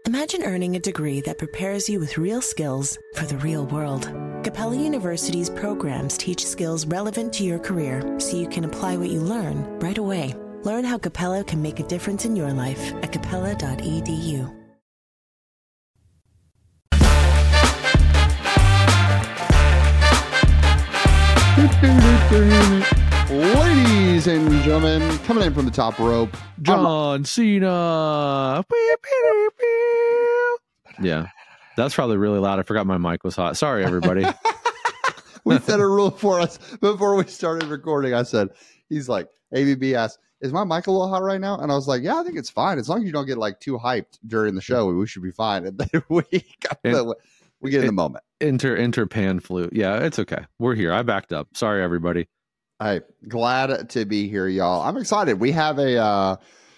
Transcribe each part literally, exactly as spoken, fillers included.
Imagine earning a degree that prepares you with real skills for the real world. Capella University's programs teach skills relevant to your career so you can apply what you learn right away. Learn how Capella can make a difference in your life at capella dot e d u. Ladies and gentlemen, coming in from the top rope, John Cena. Yeah, that's probably really loud. I forgot my mic was hot. Sorry, everybody. We set a rule for us before we started recording. I said, he's like, A B B asked, is my mic a little hot right now? And I was like, yeah, I think it's fine. As long as you don't get like too hyped during the show, we should be fine. And then we got And- the, we get in the moment. Inter inter pan flute. Yeah, it's okay. We're here. I backed up. Sorry, everybody. Hey, glad to be here, y'all. I'm excited. We have a uh,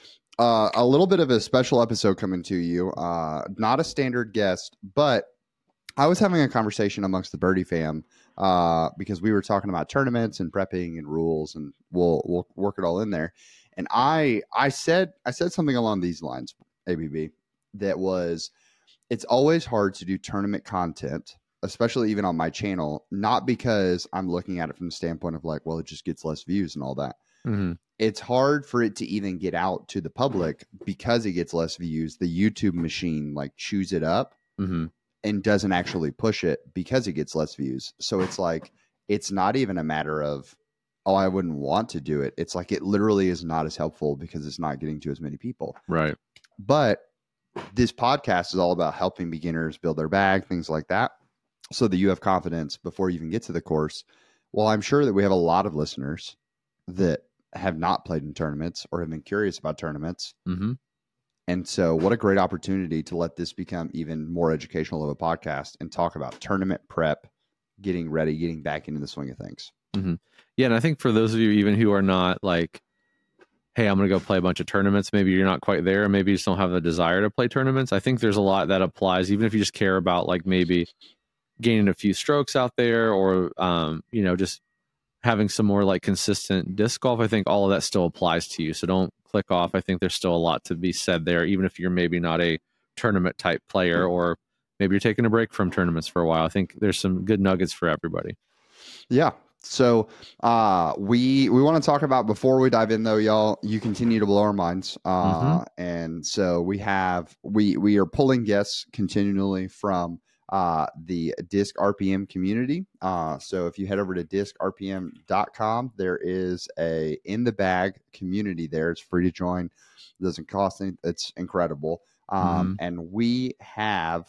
uh, a little bit of a special episode coming to you. Uh, not a standard guest, but I was having a conversation amongst the Birdie fam uh, because we were talking about tournaments and prepping and rules, and we'll we'll work it all in there. And I I said I said something along these lines, A B B, that was, it's always hard to do tournament content, especially even on my channel, not because I'm looking at it from the standpoint of like, well, it just gets less views and all that. Mm-hmm. It's hard for it to even get out to the public because it gets less views. The YouTube machine like chews it up Mm-hmm. and doesn't actually push it because it gets less views. So it's like, it's not even a matter of, oh, I wouldn't want to do it. It's like, it literally is not as helpful because it's not getting to as many people. Right. But this podcast is all about helping beginners build their bag, things like that, so that you have confidence before you even get to the course. Well, I'm sure that we have a lot of listeners that have not played in tournaments or have been curious about tournaments. Mm-hmm. And so what a great opportunity to let this become even more educational of a podcast and talk about tournament prep, getting ready, getting back into the swing of things. Mm-hmm. Yeah, and I think for those of you even who are not like, hey, I'm going to go play a bunch of tournaments, maybe you're not quite there, maybe you just don't have the desire to play tournaments. I think there's a lot that applies, even if you just care about like maybe gaining a few strokes out there, or um, you know, just having some more like consistent disc golf. I think all of that still applies to you. So don't click off. I think there's still a lot to be said there, even if you're maybe not a tournament type player, or maybe you're taking a break from tournaments for a while. I think there's some good nuggets for everybody. Yeah. So uh, we we want to talk about, before we dive in though, y'all, you continue to blow our minds. Uh, Mm-hmm. And so we have, we, we are pulling guests continually from uh, the Disc R P M community. Uh, so if you head over to disc r p m dot com, there is a in the bag community there. It's free to join. It doesn't cost anything. It's incredible. Um, Mm-hmm. And we have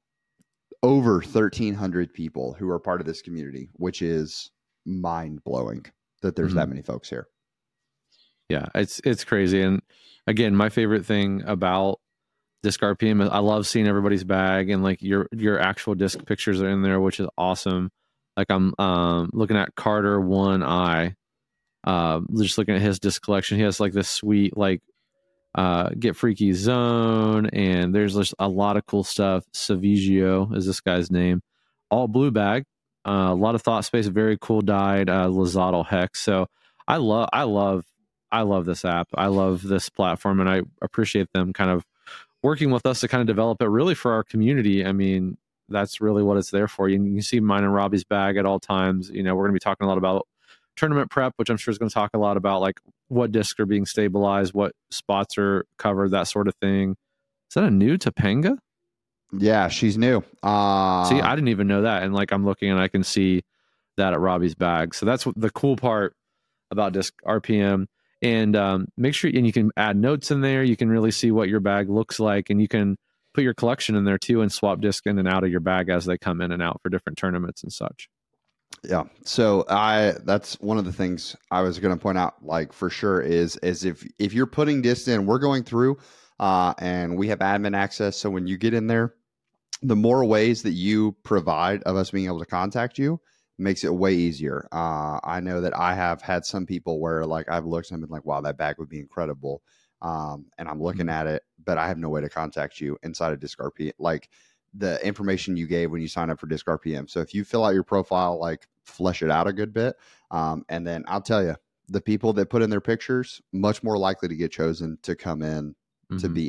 over thirteen hundred people who are part of this community, which is mind blowing that there's Mm-hmm. that many folks here. Yeah, it's it's crazy. And again, my favorite thing about Disc R P M is I love seeing everybody's bag, and like your your actual disc pictures are in there, which is awesome. Like I'm um, looking at Carter One Eye, uh, just looking at his disc collection. He has like this sweet like uh, Get Freaky Zone, and there's just a lot of cool stuff. Savigio is this guy's name. All blue bag. Uh, a lot of thought space, very cool dyed uh, Lozado Hex. So I love, I love, I love this app. I love this platform, and I appreciate them kind of working with us to kind of develop it really for our community. I mean, that's really what it's there for. You, you can see mine and Robbie's bag at all times. You know, we're going to be talking a lot about tournament prep, which I'm sure is going to talk a lot about like what discs are being stabilized, what spots are covered, that sort of thing. Is that a new Topanga? Yeah, she's new. Uh, See, I didn't even know that. And like I'm looking and I can see that at Robbie's bag. So that's what the cool part about Disc R P M. And um, make sure, and you can add notes in there. You can really see what your bag looks like, and you can put your collection in there too and swap disc in and out of your bag as they come in and out for different tournaments and such. Yeah. So I, that's one of the things I was going to point out, like for sure is, is if, if you're putting discs in, we're going through uh, and we have admin access. So when you get in there, the more ways that you provide of us being able to contact you makes it way easier. Uh, I know that I have had some people where like I've looked and been like, wow, that bag would be incredible. Um, and I'm looking at it, but I have no way to contact you inside of Disc R P M, like the information you gave when you sign up for Disc R P M. So if you fill out your profile, like flesh it out a good bit. Um, and then I'll tell you, the people that put in their pictures, much more likely to get chosen to come in, mm-hmm. to be in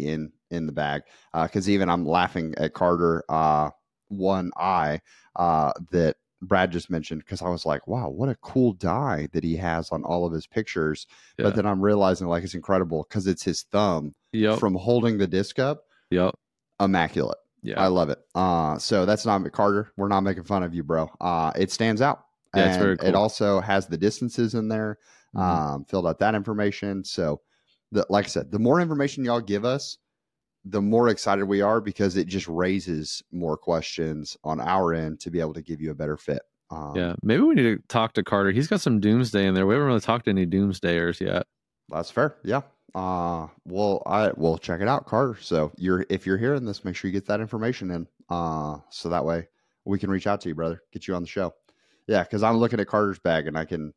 in the bag. Because uh, even I'm laughing at Carter, uh, one eye uh, that Brad just mentioned, because I was like, wow, what a cool die that he has on all of his pictures. Yeah. But then I'm realizing like it's incredible because it's his thumb yep. from holding the disc up. Yep. Immaculate. Yeah. I love it. Uh, so that's not Carter. We're not making fun of you, bro. Uh, it stands out. Yeah, and it's very cool. It also has the distances in there, mm-hmm. um, filled out that information. So the, like I said, the more information y'all give us, the more excited we are because it just raises more questions on our end to be able to give you a better fit. Um, yeah. Maybe we need to talk to Carter. He's got some doomsday in there. We haven't really talked to any doomsdayers yet. That's fair. Yeah. Uh, well, I will check it out, Carter. So you're, if you're hearing this, make sure you get that information in. Uh, so that way we can reach out to you, brother, get you on the show. Yeah. Cause I'm looking at Carter's bag and I can,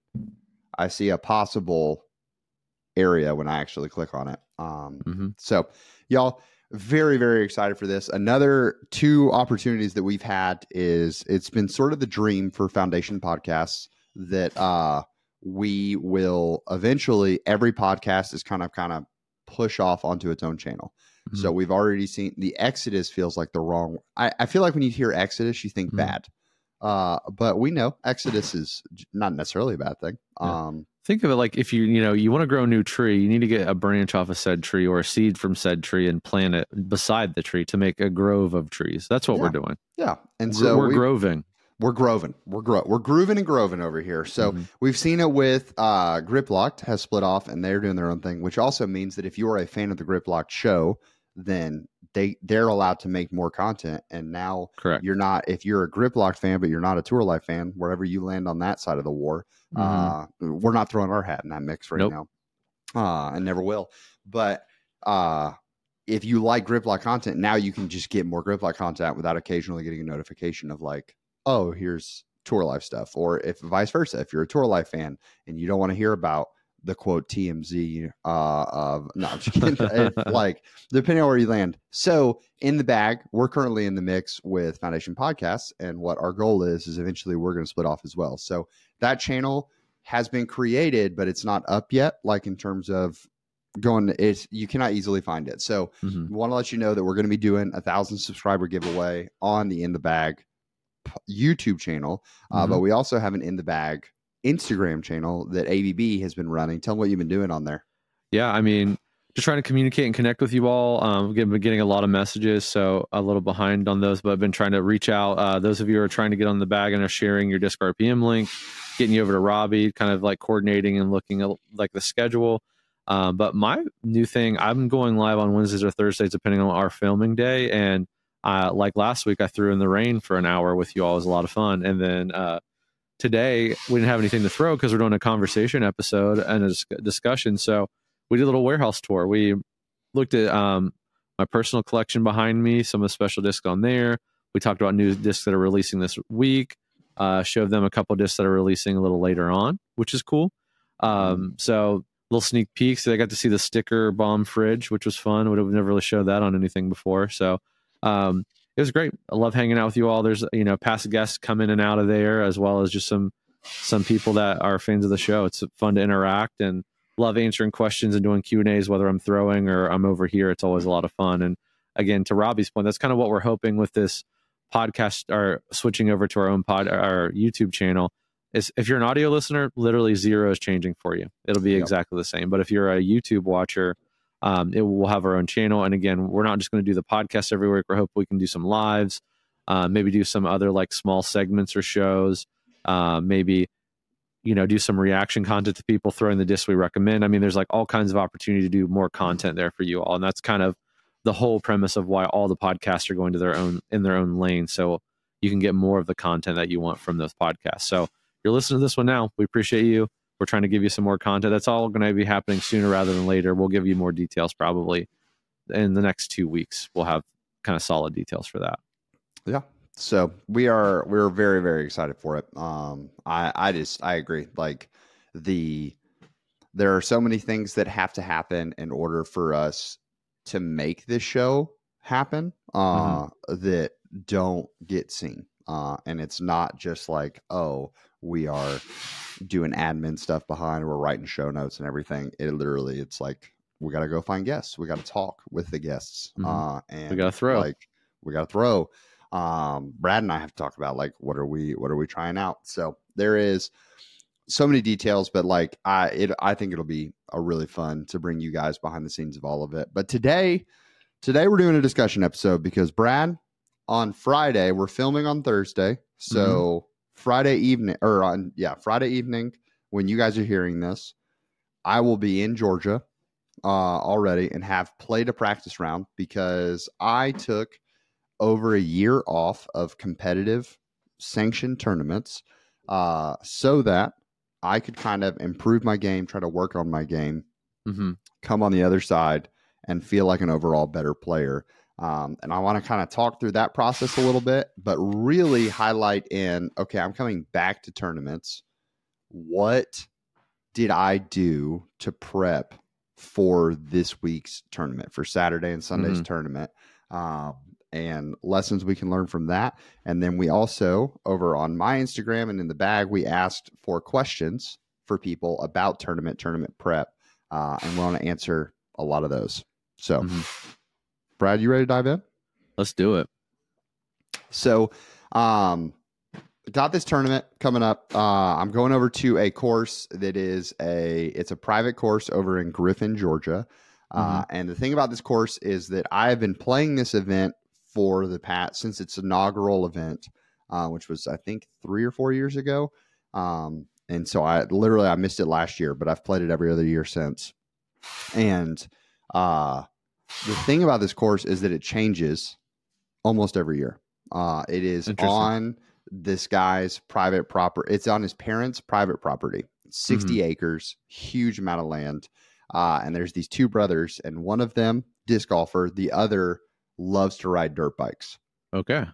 I see a possible area when I actually click on it. Um, mm-hmm. so y'all very, very excited for this. Another two opportunities that we've had is it's been sort of the dream for Foundation Podcasts that, uh, we will eventually, every podcast is kind of kind of push off onto its own channel. Mm-hmm. So we've already seen the Exodus feels like the wrong. I, I feel like when you hear Exodus, you think mm-hmm. bad. Uh, but we know Exodus is not necessarily a bad thing. Yeah. Um, Think of it like if you, you know, you want to grow a new tree, you need to get a branch off a said tree or a seed from said tree and plant it beside the tree to make a grove of trees. That's what yeah. we're doing. Yeah. And we're, so we're groving. We're groving. We're gro- We're grooving and groving over here. So mm-hmm. we've seen it with uh, Grip Locked has split off and they're doing their own thing, which also means that if you are a fan of the Grip Locked show, then they they're allowed to make more content. And now Correct. You're not, if you're a Grip Locked fan, but you're not a Tour Life fan, wherever you land on that side of the war, mm-hmm. uh, we're not throwing our hat in that mix right nope. now. Uh, and never will. But uh, if you like Grip Locked content, now you can just get more Grip Locked content without occasionally getting a notification of like, oh, here's Tour Life stuff. Or if vice versa, if you're a Tour Life fan and you don't want to hear about the quote T M Z uh, of, no, I'm just kidding. It's like, depending on where you land. So in the bag, we're currently in the mix with Foundation Podcasts. And what our goal is, is eventually we're going to split off as well. So that channel has been created, but it's not up yet. Like in terms of going, it's, you cannot easily find it. So mm-hmm. we want to let you know that we're going to be doing a thousand subscriber giveaway on the In the Bag YouTube channel, uh, mm-hmm. but we also have an In the Bag Instagram channel that A B B has been running. Tell them what you've been doing on there. Yeah, I mean, just trying to communicate and connect with you all. Um, we've been getting a lot of messages, so a little behind on those, but I've been trying to reach out. Uh, those of you who are trying to get on the bag and are sharing your Disc R P M link, getting you over to Robbie, kind of like coordinating and looking at like the schedule. Um, but my new thing, I'm going live on Wednesdays or Thursdays, depending on our filming day. And Uh, like last week, I threw in the rain for an hour with you all. It was a lot of fun. And then uh, today, we didn't have anything to throw because we're doing a conversation episode and a dis- discussion. So we did a little warehouse tour. We looked at um, my personal collection behind me, some of the special discs on there. We talked about new discs that are releasing this week. Uh, showed them a couple discs that are releasing a little later on, which is cool. Um, so little sneak peeks. They got to see the sticker bomb fridge, which was fun. Would have never really showed that on anything before. So Um, it was great. I love hanging out with you all. There's, you know, past guests come in and out of there, as well as just some, some people that are fans of the show. It's fun to interact and love answering questions and doing Q and A's, whether I'm throwing or I'm over here. It's always a lot of fun. And again, to Robbie's point, that's kind of what we're hoping with this podcast, or switching over to our own pod, our YouTube channel, is if you're an audio listener, literally zero is changing for you. It'll be yep. exactly the same. But if you're a YouTube watcher, Um, it will have our own channel. And again, we're not just going to do the podcast every week. We hope we can do some lives, uh, maybe do some other like small segments or shows, uh, maybe, you know, do some reaction content to people throwing the discs we recommend. I mean, there's like all kinds of opportunity to do more content there for you all. And that's kind of the whole premise of why all the podcasts are going to their own, in their own lane. So you can get more of the content that you want from those podcasts. So you're listening to this one now. We appreciate you. We're trying to give you some more content. That's all going to be happening sooner rather than later. We'll give you more details probably in the next two weeks. We'll have kind of solid details for that. Yeah. So we are, we're very, very excited for it. Um, I, I just, I agree. Like the, there are so many things that have to happen in order for us to make this show happen, uh, mm-hmm. that don't get seen. Uh, and it's not just like, oh, we are doing admin stuff behind, we're writing show notes and everything. It literally, it's like we got to go find guests. We got to talk with the guests. Mhm. Uh, and We gotta throw. like, we got to throw. Um, Brad and I have to talk about like, what are we, what are we trying out? So there is so many details, but like, I, it, I think it'll be a really fun to bring you guys behind the scenes of all of it. But today, today we're doing a discussion episode because Brad, on Friday, we're filming on Thursday. So mm-hmm. Friday evening or on, yeah, Friday evening, when you guys are hearing this, I will be in Georgia uh, already and have played a practice round because I took over a year off of competitive sanctioned tournaments uh, so that I could kind of improve my game, try to work on my game, mm-hmm. come on the other side and feel like an overall better player. Um, and I want to kind of talk through that process a little bit, but really highlight in, okay, I'm coming back to tournaments. What did I do to prep for this week's tournament, for Saturday and Sunday's mm-hmm. tournament? Um, and lessons we can learn from that. And then we also, over on my Instagram and in the bag, we asked for questions for people about tournament, tournament prep. Uh, and we want to answer a lot of those. So, mm-hmm. Brad, you ready to dive in? Let's do it. So, um, got this tournament coming up. Uh, I'm going over to a course that is a, it's a private course over in Griffin, Georgia. Uh, mm-hmm. And the thing about this course is that I have been playing this event for the past, since its inaugural event, uh, which was, I think, three or four years ago. Um, and so I literally, I missed it last year, but I've played it every other year since. And, uh, the thing about this course is that it changes almost every year. Uh, it is on this guy's private property. It's on his parents' private property, sixty mm-hmm. acres, huge amount of land. Uh, and there's these two brothers, and one of them, disc golfer, the other loves to ride dirt bikes. Okay.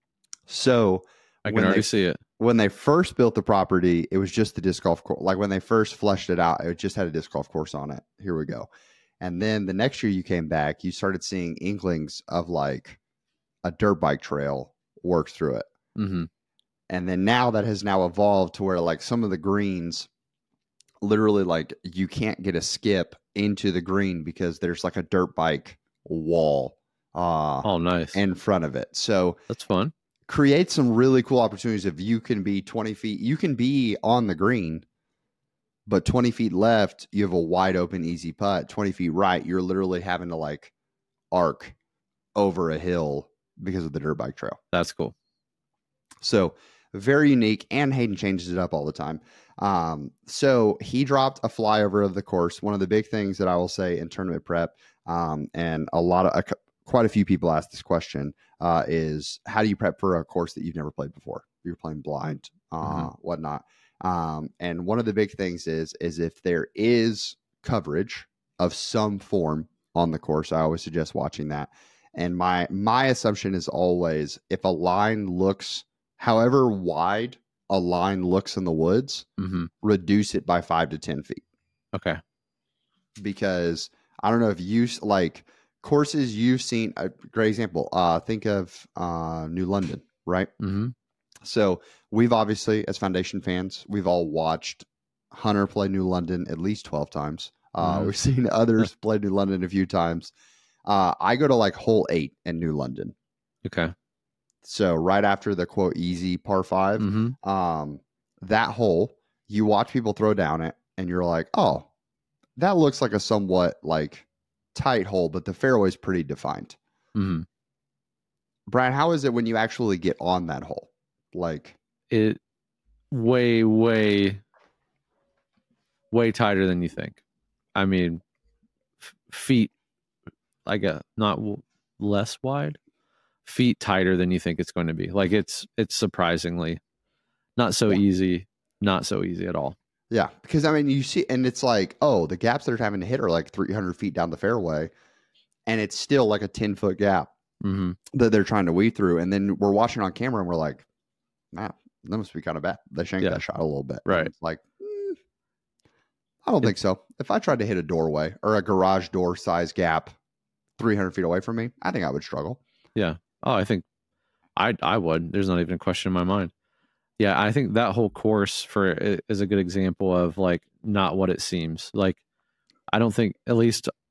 So I can already they, see it. When they first built the property, it was just the disc golf course. Like when they first fleshed it out, it just had a disc golf course on it. Here we go. And then the next year you came back, you started seeing inklings of like a dirt bike trail work through it. Mm-hmm. And then now that has now evolved to where like some of the greens, literally like you can't get a skip into the green because there's like a dirt bike wall uh, oh, nice. in front of it. So that's fun. Create some really cool opportunities if you can be twenty feet. You can be on the green, but twenty feet left, you have a wide open, easy putt. twenty feet right, you're literally having to like arc over a hill because of the dirt bike trail. That's cool. So very unique, and Hayden changes it up all the time. Um, so he dropped a flyover of the course. One of the big things that I will say in tournament prep, um, and a lot of uh, quite a few people ask this question, uh, is how do you prep for a course that you've never played before? You're playing blind, uh, mm-hmm. whatnot. Um, and one of the big things is, is if there is coverage of some form on the course, I always suggest watching that. And my, my assumption is always, if a line looks, however wide a line looks in the woods, mm-hmm. reduce it by five to ten feet. Okay. Because I don't know if you like courses you've seen, a great example, uh, think of, uh, New London, right? Mm-hmm. So we've obviously, as Foundation fans, we've all watched Hunter play New London at least twelve times. Uh, mm-hmm. We've seen others play New London a few times. Uh, I go to like hole eight in New London. Okay. So right after the quote easy par five, mm-hmm. um, that hole, you watch people throw down it and you're like, oh, that looks like a somewhat like tight hole, but the fairway is pretty defined. Mm-hmm. Brian, how is it when you actually get on that hole? Like it way, way, way tighter than you think. I mean, f- feet, like a not w- less wide, feet tighter than you think it's going to be. Like it's, it's surprisingly not so yeah. easy, not so easy at all. Yeah. Because I mean, you see, and it's like, oh, the gaps they're having to hit are like three hundred feet down the fairway, and it's still like a ten foot gap mm-hmm. that they're trying to weed through. And then we're watching on camera and we're like, man, that must be kind of bad. They shanked yeah. that shot a little bit. Right. And it's like, mm, I don't think so. If I tried to hit a doorway or a garage door size gap three hundred feet away from me, I think I would struggle. Yeah. Oh, I think I I would. There's not even a question in my mind. Yeah, I think that whole course for is a good example of like not what it seems. Like I don't think, at least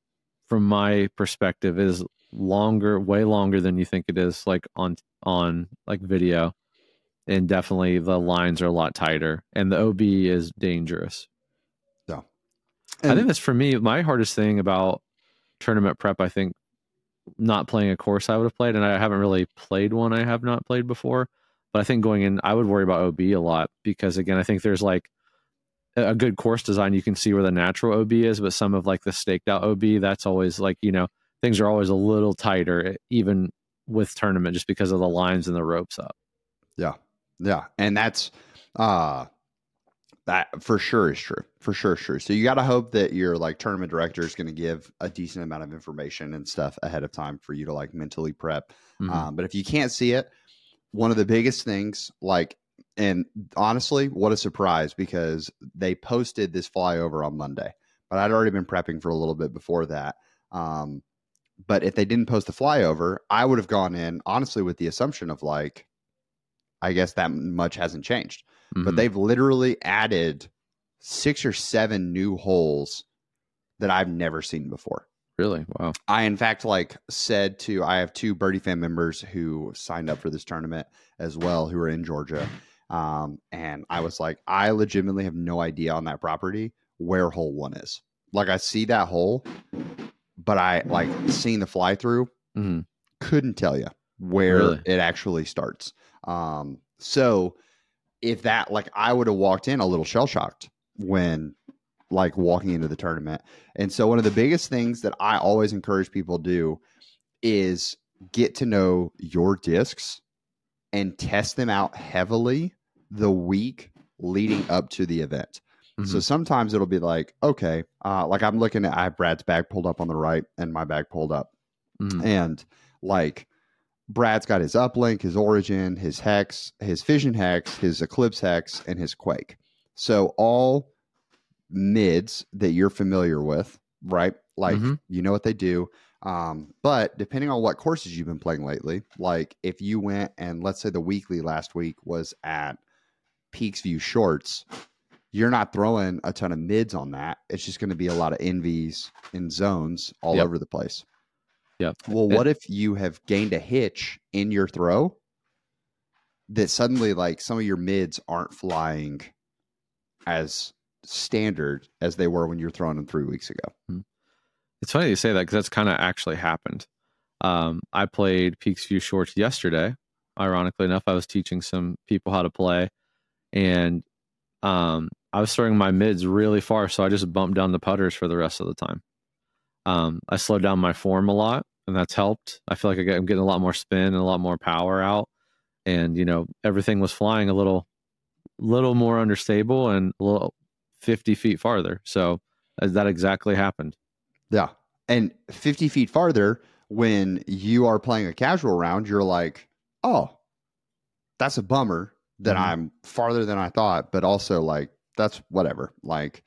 from my perspective, is longer, way longer than you think it is, like on on like video. And definitely the lines are a lot tighter, and the O B is dangerous. Yeah. And I think that's for me, my hardest thing about tournament prep, I think, not playing a course I would have played, and I haven't really played one I have not played before. But I think going in, I would worry about O B a lot because, again, I think there's like a good course design. You can see where the natural O B is, but some of like the staked out O B, that's always like, you know, things are always a little tighter, even with tournament, just because of the lines and the ropes up. Yeah. Yeah. And that's, uh, that for sure is true. For sure is true. So you got to hope that your like tournament director is going to give a decent amount of information and stuff ahead of time for you to like mentally prep. Mm-hmm. Um, but if you can't see it, one of the biggest things, like, and honestly, what a surprise, because they posted this flyover on Monday, but I'd already been prepping for a little bit before that. Um, but if they didn't post the flyover, I would have gone in honestly with the assumption of like, I guess that much hasn't changed, mm-hmm. but they've literally added six or seven new holes that I've never seen before. Really? Wow. I, in fact, like said to, I have two Birdie Fan members who signed up for this tournament as well, who are in Georgia. Um, and I was like, I legitimately have no idea on that property where hole one is. Like I see that hole, but I like seeing the fly through, mm-hmm. couldn't tell you where really? It actually starts. Um, so if that, like, I would have walked in a little shell shocked when like walking into the tournament. And so one of the biggest things that I always encourage people to do is get to know your discs and test them out heavily the week leading up to the event. Mm-hmm. So sometimes it'll be like, okay, uh, like I'm looking at, I have Brad's bag pulled up on the right and my bag pulled up. Mm-hmm. And like, Brad's got his uplink, his origin, his hex, his fission hex, his eclipse hex, and his quake. So all mids that you're familiar with, right? Like, mm-hmm. you know what they do. Um, but depending on what courses you've been playing lately, like if you went and let's say the weekly last week was at Peaks View Shorts, you're not throwing a ton of mids on that. It's just going to be a lot of envies and zones all yep. over the place. Yep. Well, what if you have gained a hitch in your throw that suddenly like some of your mids aren't flying as standard as they were when you were throwing them three weeks ago? It's funny you say that because that's kind of actually happened. Um, I played Peaks View Shorts yesterday. Ironically enough, I was teaching some people how to play, and um, I was throwing my mids really far, so I just bumped down the putters for the rest of the time. Um, I slowed down my form a lot, and that's helped. I feel like I get, I'm getting a lot more spin and a lot more power out, and you know everything was flying a little, little more understable and a little fifty feet farther. So that exactly happened. Yeah, and fifty feet farther when you are playing a casual round, you're like, oh, that's a bummer that mm-hmm. I'm farther than I thought, but also like that's whatever. Like,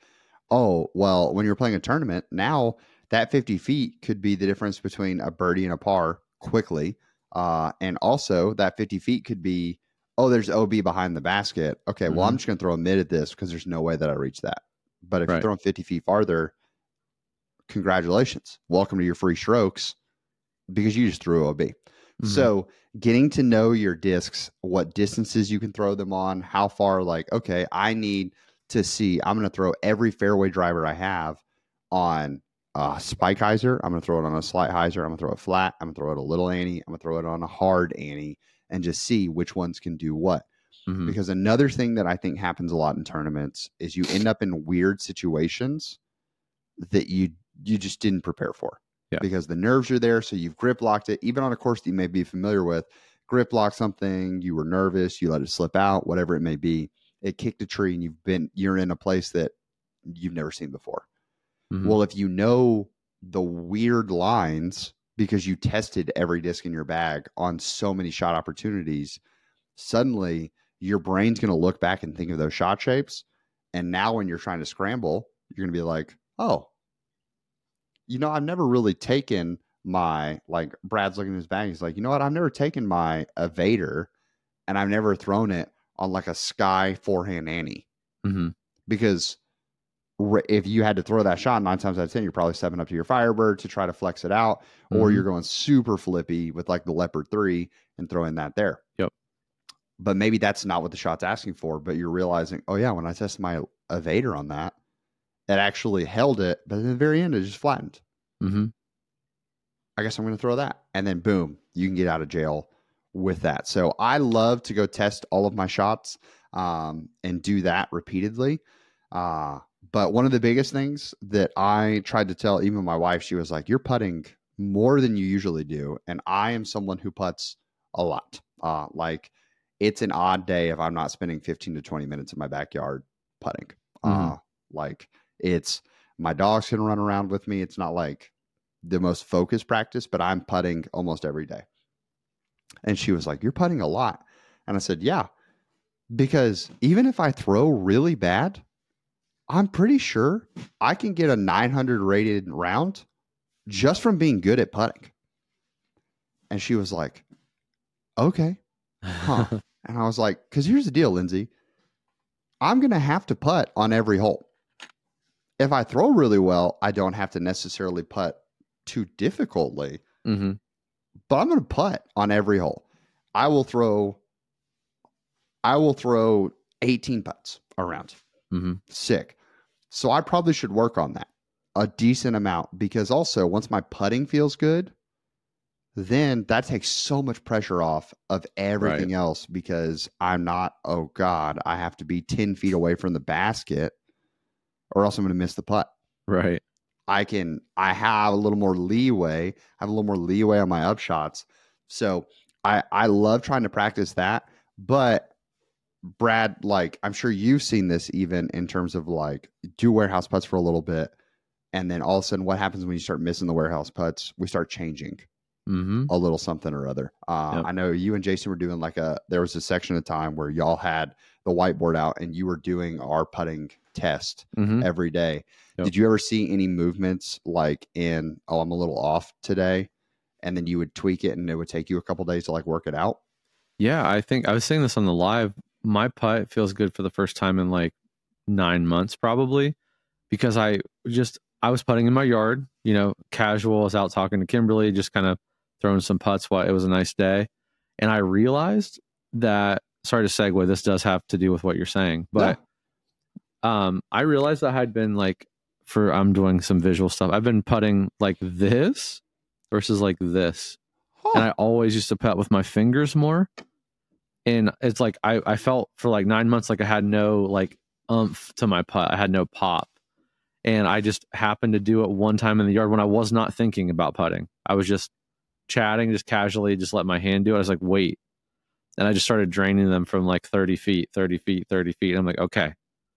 oh well, when you're playing a tournament now, that fifty feet could be the difference between a birdie and a par quickly. Uh, and also that fifty feet could be, oh, there's O B behind the basket. Okay, mm-hmm. well, I'm just going to throw a mid at this because there's no way that I reach that. But if right. you're throwing fifty feet farther, congratulations. Welcome to your free strokes because you just threw O B. Mm-hmm. So getting to know your discs, what distances you can throw them on, how far, like, okay, I need to see, I'm going to throw every fairway driver I have on a spike hyzer. I'm going to throw it on a slight hyzer. I'm going to throw it flat. I'm going to throw it a little ante. I'm going to throw it on a hard ante and just see which ones can do what. Mm-hmm. Because another thing that I think happens a lot in tournaments is you end up in weird situations that you you just didn't prepare for. Yeah. Because the nerves are there. So you've grip locked it, even on a course that you may be familiar with. Grip lock something, you were nervous, you let it slip out, whatever it may be. It kicked a tree and you've been you're in a place that you've never seen before. Mm-hmm. Well, if you know the weird lines because you tested every disc in your bag on so many shot opportunities, suddenly your brain's going to look back and think of those shot shapes. And now when you're trying to scramble, you're going to be like, oh, you know, I've never really taken my, like Brad's looking at his bag. He's like, you know what? I've never taken my evader and I've never thrown it on like a sky forehand ante mm-hmm. because if you had to throw that shot nine times out of ten, you're probably stepping up to your Firebird to try to flex it out, or Mm-hmm. you're going super flippy with like the Leopard three and throwing that there. Yep. But maybe that's not what the shot's asking for, but you're realizing, oh yeah, when I tested my evader on that, it actually held it, but at the very end, it just flattened. Mm-hmm. I guess I'm going to throw that. And then boom, you can get out of jail with that. So I love to go test all of my shots um, and do that repeatedly. Uh, but one of the biggest things that I tried to tell even my wife, she was like, you're putting more than you usually do. And I am someone who putts a lot. Uh, like it's an odd day if I'm not spending fifteen to twenty minutes in my backyard putting. Mm-hmm. Uh, like it's my dogs can run around with me. It's not like the most focused practice, but I'm putting almost every day. And she was like, you're putting a lot. And I said, yeah, because even if I throw really bad, I'm pretty sure I can get a nine hundred rated round just from being good at putting. And she was like, okay, huh. And I was like, because here's the deal, Lindsay. I'm going to have to putt on every hole. If I throw really well, I don't have to necessarily putt too difficultly, Mm-hmm. but I'm going to putt on every hole. I will throw, I will throw eighteen putts around. Mm-hmm. Sick. So I probably should work on that a decent amount, because also once my putting feels good, then that takes so much pressure off of everything Right. else, because I'm not, oh God, I have to be ten feet away from the basket or else I'm going to miss the putt. Right. I can, I have a little more leeway. I have a little more leeway on my upshots. So I, I love trying to practice that. But Brad, like, I'm sure you've seen this even in terms of like, do warehouse putts for a little bit. And then all of a sudden, what happens when you start missing the warehouse putts? We start changing Mm-hmm. a little something or other. Uh, Yep. I know you and Jason were doing like a, there was a section of time where y'all had the whiteboard out and you were doing our putting test Mm-hmm. every day. Yep. Did you ever see any movements like in, oh, I'm a little off today? And then you would tweak it and it would take you a couple days to like work it out? Yeah, I think I was saying this on the live. My putt feels good for the first time in like nine months, probably, because I just I was putting in my yard, you know, casual. I was out talking to Kimberly, just kind of throwing some putts while it was a nice day, and I realized that. Sorry to segue. This does have to do with what you're saying, but um, I realized that I had been like, for I'm doing some visual stuff. I've been putting like this versus like this. Huh. And I always used to putt with my fingers more. And it's like I, I felt for like nine months like I had no like umph to my putt. I had no pop. And I just happened to do it one time in the yard when I was not thinking about putting. I was just chatting, just casually, just let my hand do it. I was like, wait. And I just started draining them from like thirty feet, thirty feet, thirty feet. And I'm like, okay.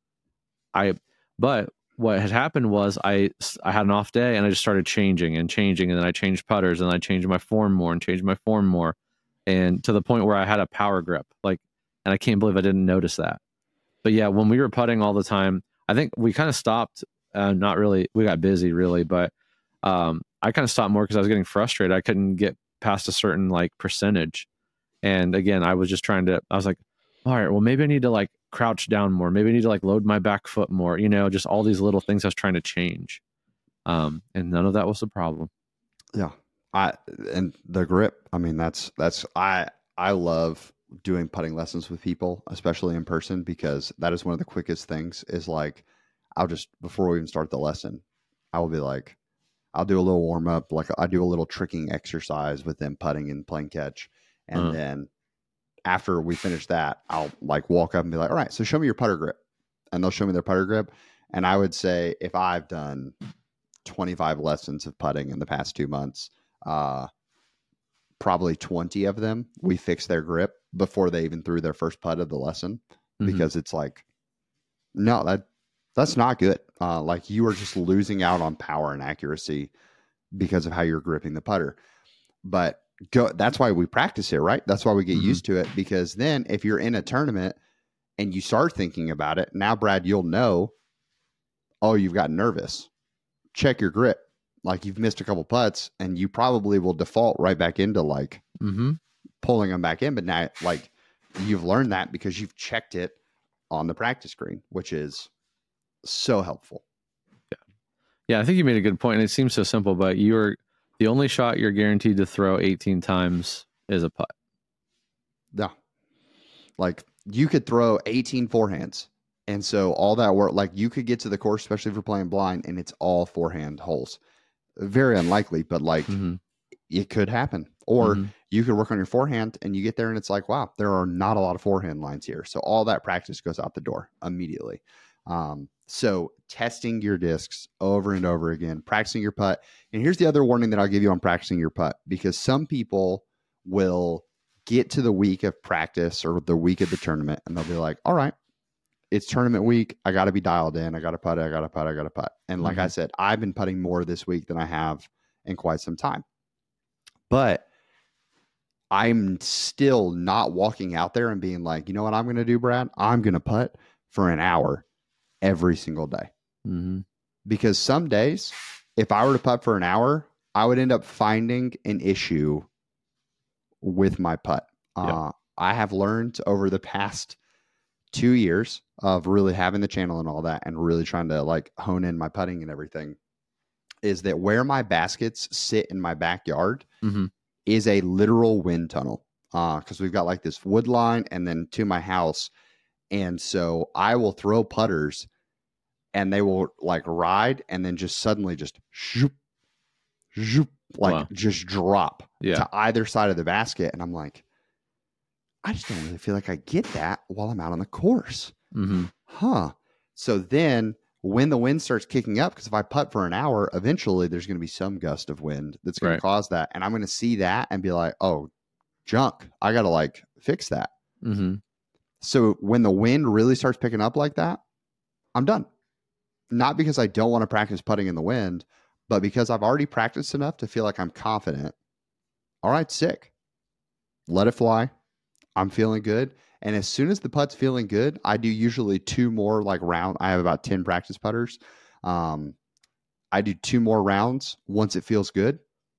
I, but what had happened was I, I had an off day and I just started changing and changing. And then I changed putters and I changed my form more and changed my form more. And to the point where I had a power grip, like, and I can't believe I didn't notice that. But yeah, when we were putting all the time, I think we kind of stopped, uh, not really, we got busy really, but um, I kind of stopped more because I was getting frustrated. I couldn't get past a certain like percentage. And again, I was just trying to, I was like, all right, well, maybe I need to like crouch down more. Maybe I need to like load my back foot more, you know, just all these little things I was trying to change. Um, and none of that was the problem. Yeah. I, and the grip, I mean, that's, that's, I, I love doing putting lessons with people, especially in person, because that is one of the quickest things is like, I'll just, before we even start the lesson, I will be like, I'll do a little warm up. Like I do a little tricking exercise with them putting and playing catch. And Uh-huh. then after we finish that, I'll like walk up and be like, all right, so show me your putter grip. And they'll show me their putter grip. And I would say if I've done twenty-five lessons of putting in the past two months, uh, probably twenty of them, we fixed their grip before they even threw their first putt of the lesson, Mhm. because it's like, no, that that's not good. Uh, like you are just losing out on power and accuracy because of how you're gripping the putter. But go, that's why we practice it, right? That's why we get Mhm. used to it, because then if you're in a tournament and you start thinking about it, now, Brad, you'll know, oh, you've gotten nervous. Check your grip. Like you've missed a couple putts and you probably will default right back into like Mm-hmm. pulling them back in. But now, like you've learned that because you've checked it on the practice screen, which is so helpful. Yeah, I think you made a good point, and it seems so simple, but you're the only shot you're guaranteed to throw eighteen times is a putt. Yeah. Like you could throw eighteen forehands. And so all that work, like you could get to the course, especially if you're playing blind, and it's all forehand holes. Very unlikely, but like mm-hmm. it could happen. Or mm-hmm. you could work on your forehand and you get there and it's like, wow, there are not a lot of forehand lines here. So all that practice goes out the door immediately. Um, so testing your discs over and over again, practicing your putt. And here's the other warning that I'll give you on practicing your putt, because some people will get to the week of practice or the week of the tournament and they'll be like, all right, it's tournament week. I got to be dialed in. I got to putt. I got to putt. I got to putt. And like mm-hmm. I said, I've been putting more this week than I have in quite some time. But I'm still not walking out there and being like, you know what I'm going to do, Brad? I'm going to putt for an hour every single day. Mm-hmm. Because some days, if I were to putt for an hour, I would end up finding an issue with my putt. Uh, yeah. I have learned over the past two years of really having the channel and all that and really trying to like hone in my putting and everything is that where my baskets sit in my backyard mm-hmm. is a literal wind tunnel. Uh, cause we've got like this wood line and then to my house. And so I will throw putters and they will like ride and then just suddenly just zoop, zoop, like wow. just drop yeah. to either side of the basket. And I'm like, I just don't really feel like I get that while I'm out on the course. Mm-hmm. Huh. So then when the wind starts kicking up, because if I putt for an hour, eventually there's going to be some gust of wind that's going right. to cause that. And I'm going to see that and be like, oh, junk. I got to like fix that. Mm-hmm. So when the wind really starts picking up like that, I'm done. Not because I don't want to practice putting in the wind, but because I've already practiced enough to feel like I'm confident. All right, sick. Let it fly. I'm feeling good. And as soon as the putt's feeling good, I do usually two more like round. I have about ten practice putters. Um, I do two more rounds once it feels good.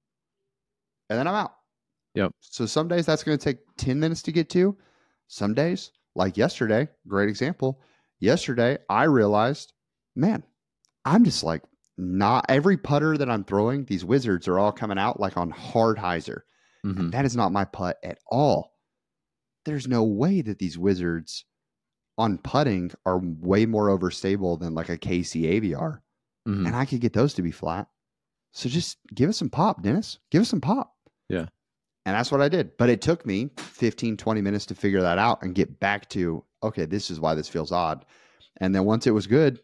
And then I'm out. Yep. So some days that's going to take ten minutes to get to. Some days, like yesterday, great example. Yesterday, I realized, man, I'm just like not every putter that I'm throwing, these wizards are all coming out like on hard hyzer. Mm-hmm. And that is not my putt at all. There's no way that these wizards on putting are way more overstable than like a K C A V R. Mm-hmm. And I could get those to be flat. So just give us some pop, Dennis. Give us some pop. Yeah. And that's what I did. But it took me fifteen, twenty minutes to figure that out and get back to, okay, this is why this feels odd. And then once it was good,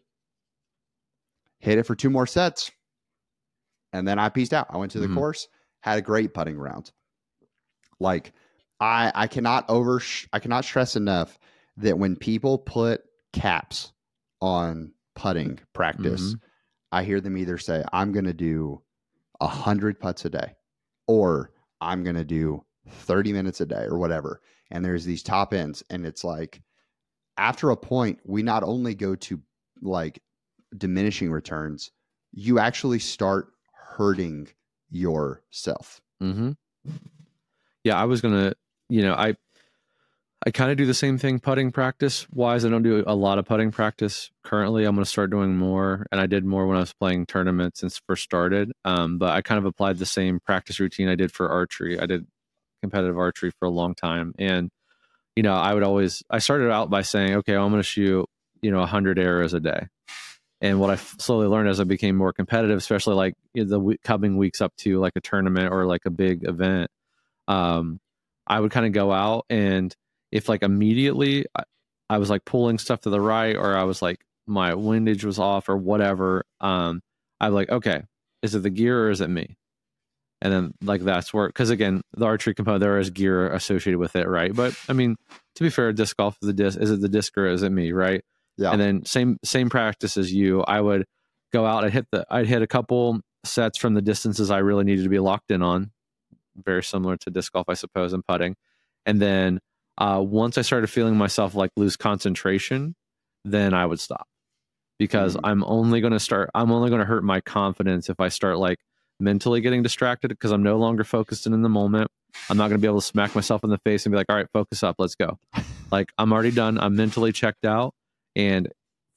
hit it for two more sets. And then I pieced out. I went to the mm-hmm. course, had a great putting round. Like, I, I cannot over I cannot stress enough that when people put caps on putting practice, mm-hmm. I hear them either say, I'm going to do a hundred putts a day, or I'm going to do thirty minutes a day or whatever. And there's these top ends. And it's like, after a point, we not only go to like diminishing returns, you actually start hurting yourself. Mm-hmm. Yeah, I was going to, you know, I I kind of do the same thing putting practice wise. I don't do a lot of putting practice currently. I'm going to start doing more. And I did more when I was playing tournaments since first started. Um, but I kind of applied the same practice routine I did for archery. I did competitive archery for a long time. And, you know, I would always, I started out by saying, okay, I'm going to shoot, you know, one hundred arrows a day. And what I slowly learned as I became more competitive, especially like in the w- coming weeks up to like a tournament or like a big event, um, I would kind of go out, and if like immediately I, I was like pulling stuff to the right, or I was like my windage was off or whatever, um, I'm like, okay, is it the gear or is it me? And then like that's where, because again, the archery component, there is gear associated with it, right? But I mean, to be fair, disc golf is the disc. Is it the disc or is it me, right? Yeah. And then same same practice as you. I would go out. I'd hit the. I'd hit a couple sets from the distances I really needed to be locked in on. Very similar to disc golf, I suppose, and putting. And then uh, once I started feeling myself like lose concentration, then I would stop, because mm-hmm. I'm only going to start. I'm only going to hurt my confidence if I start like mentally getting distracted, because I'm no longer focused in the moment. I'm not going to be able to smack myself in the face and be like, all right, focus up, let's go. Like I'm already done. I'm mentally checked out. And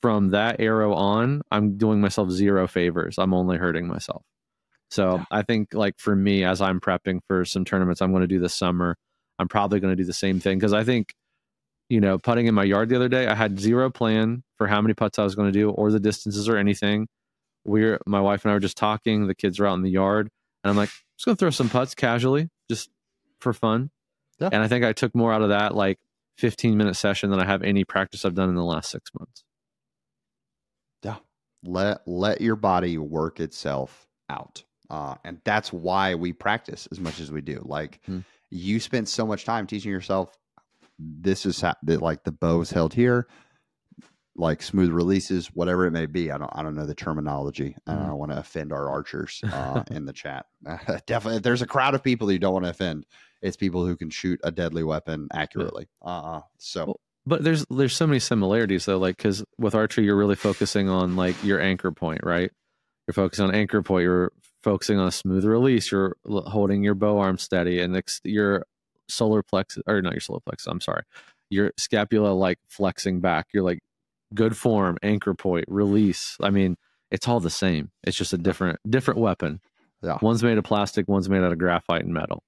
from that arrow on, I'm doing myself zero favors. I'm only hurting myself. So yeah. I think like for me, as I'm prepping for some tournaments I'm going to do this summer, I'm probably going to do the same thing. Cause I think, you know, putting in my yard the other day, I had zero plan for how many putts I was going to do or the distances or anything. We're, my wife and I were just talking, the kids were out in the yard and I'm like, I'm just going to throw some putts casually, just for fun. Yeah. And I think I took more out of that, like fifteen minute session than I have any practice I've done in the last six months. Yeah. Let, let your body work itself out. Uh, and that's why we practice as much as we do. Like hmm. you spend so much time teaching yourself, this is how, the, like the bow's held here, like smooth releases, whatever it may be. I don't, I don't know the terminology. Mm. I don't want to offend our archers uh, in the chat. Uh, definitely, if there's a crowd of people that you don't want to offend, it's people who can shoot a deadly weapon accurately. Uh, so, well, but there's there's so many similarities though. Like because with archery, you're really focusing on like your anchor point, right? You're focusing on anchor point. You're focusing on a smooth release. You're holding your bow arm steady, and ex- your solar plexus, or not your solar plexus. I'm sorry, your scapula like flexing back. You're like good form, anchor point, release. I mean, it's all the same. It's just a different different weapon. Yeah, one's made of plastic, one's made out of graphite and metal.